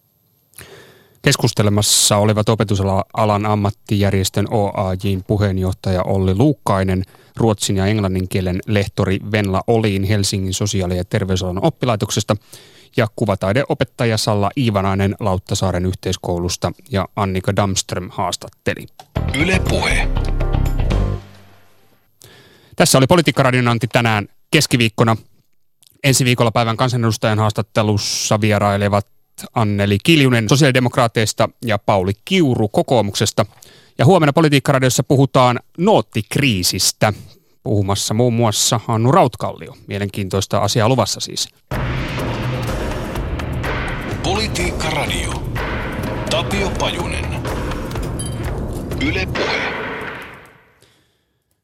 S1: keskustelemassa olivat opetusalan ammattijärjestön O A J:n puheenjohtaja Olli Luukkainen, ruotsin ja englannin kielen lehtori Venla Olin Helsingin sosiaali- ja terveysalan oppilaitoksesta ja kuvataideopettaja Salla Iivanainen Lauttasaaren yhteiskoulusta ja Annika Damström haastatteli.
S2: Yle Puhe.
S1: Tässä oli Politiikkaradion Antti tänään keskiviikkona. Ensi viikolla päivän kansanedustajan haastattelussa vierailevat Anneli Kiljunen sosiaalidemokraateista ja Pauli Kiuru kokoomuksesta. Ja huomenna Politiikkaradiossa puhutaan noottikriisistä. Puhumassa muun muassa Hannu Rautkallio. Mielenkiintoista asiaa luvassa siis.
S2: Politiikkaradio. Tapio Pajunen. Yle Puhe.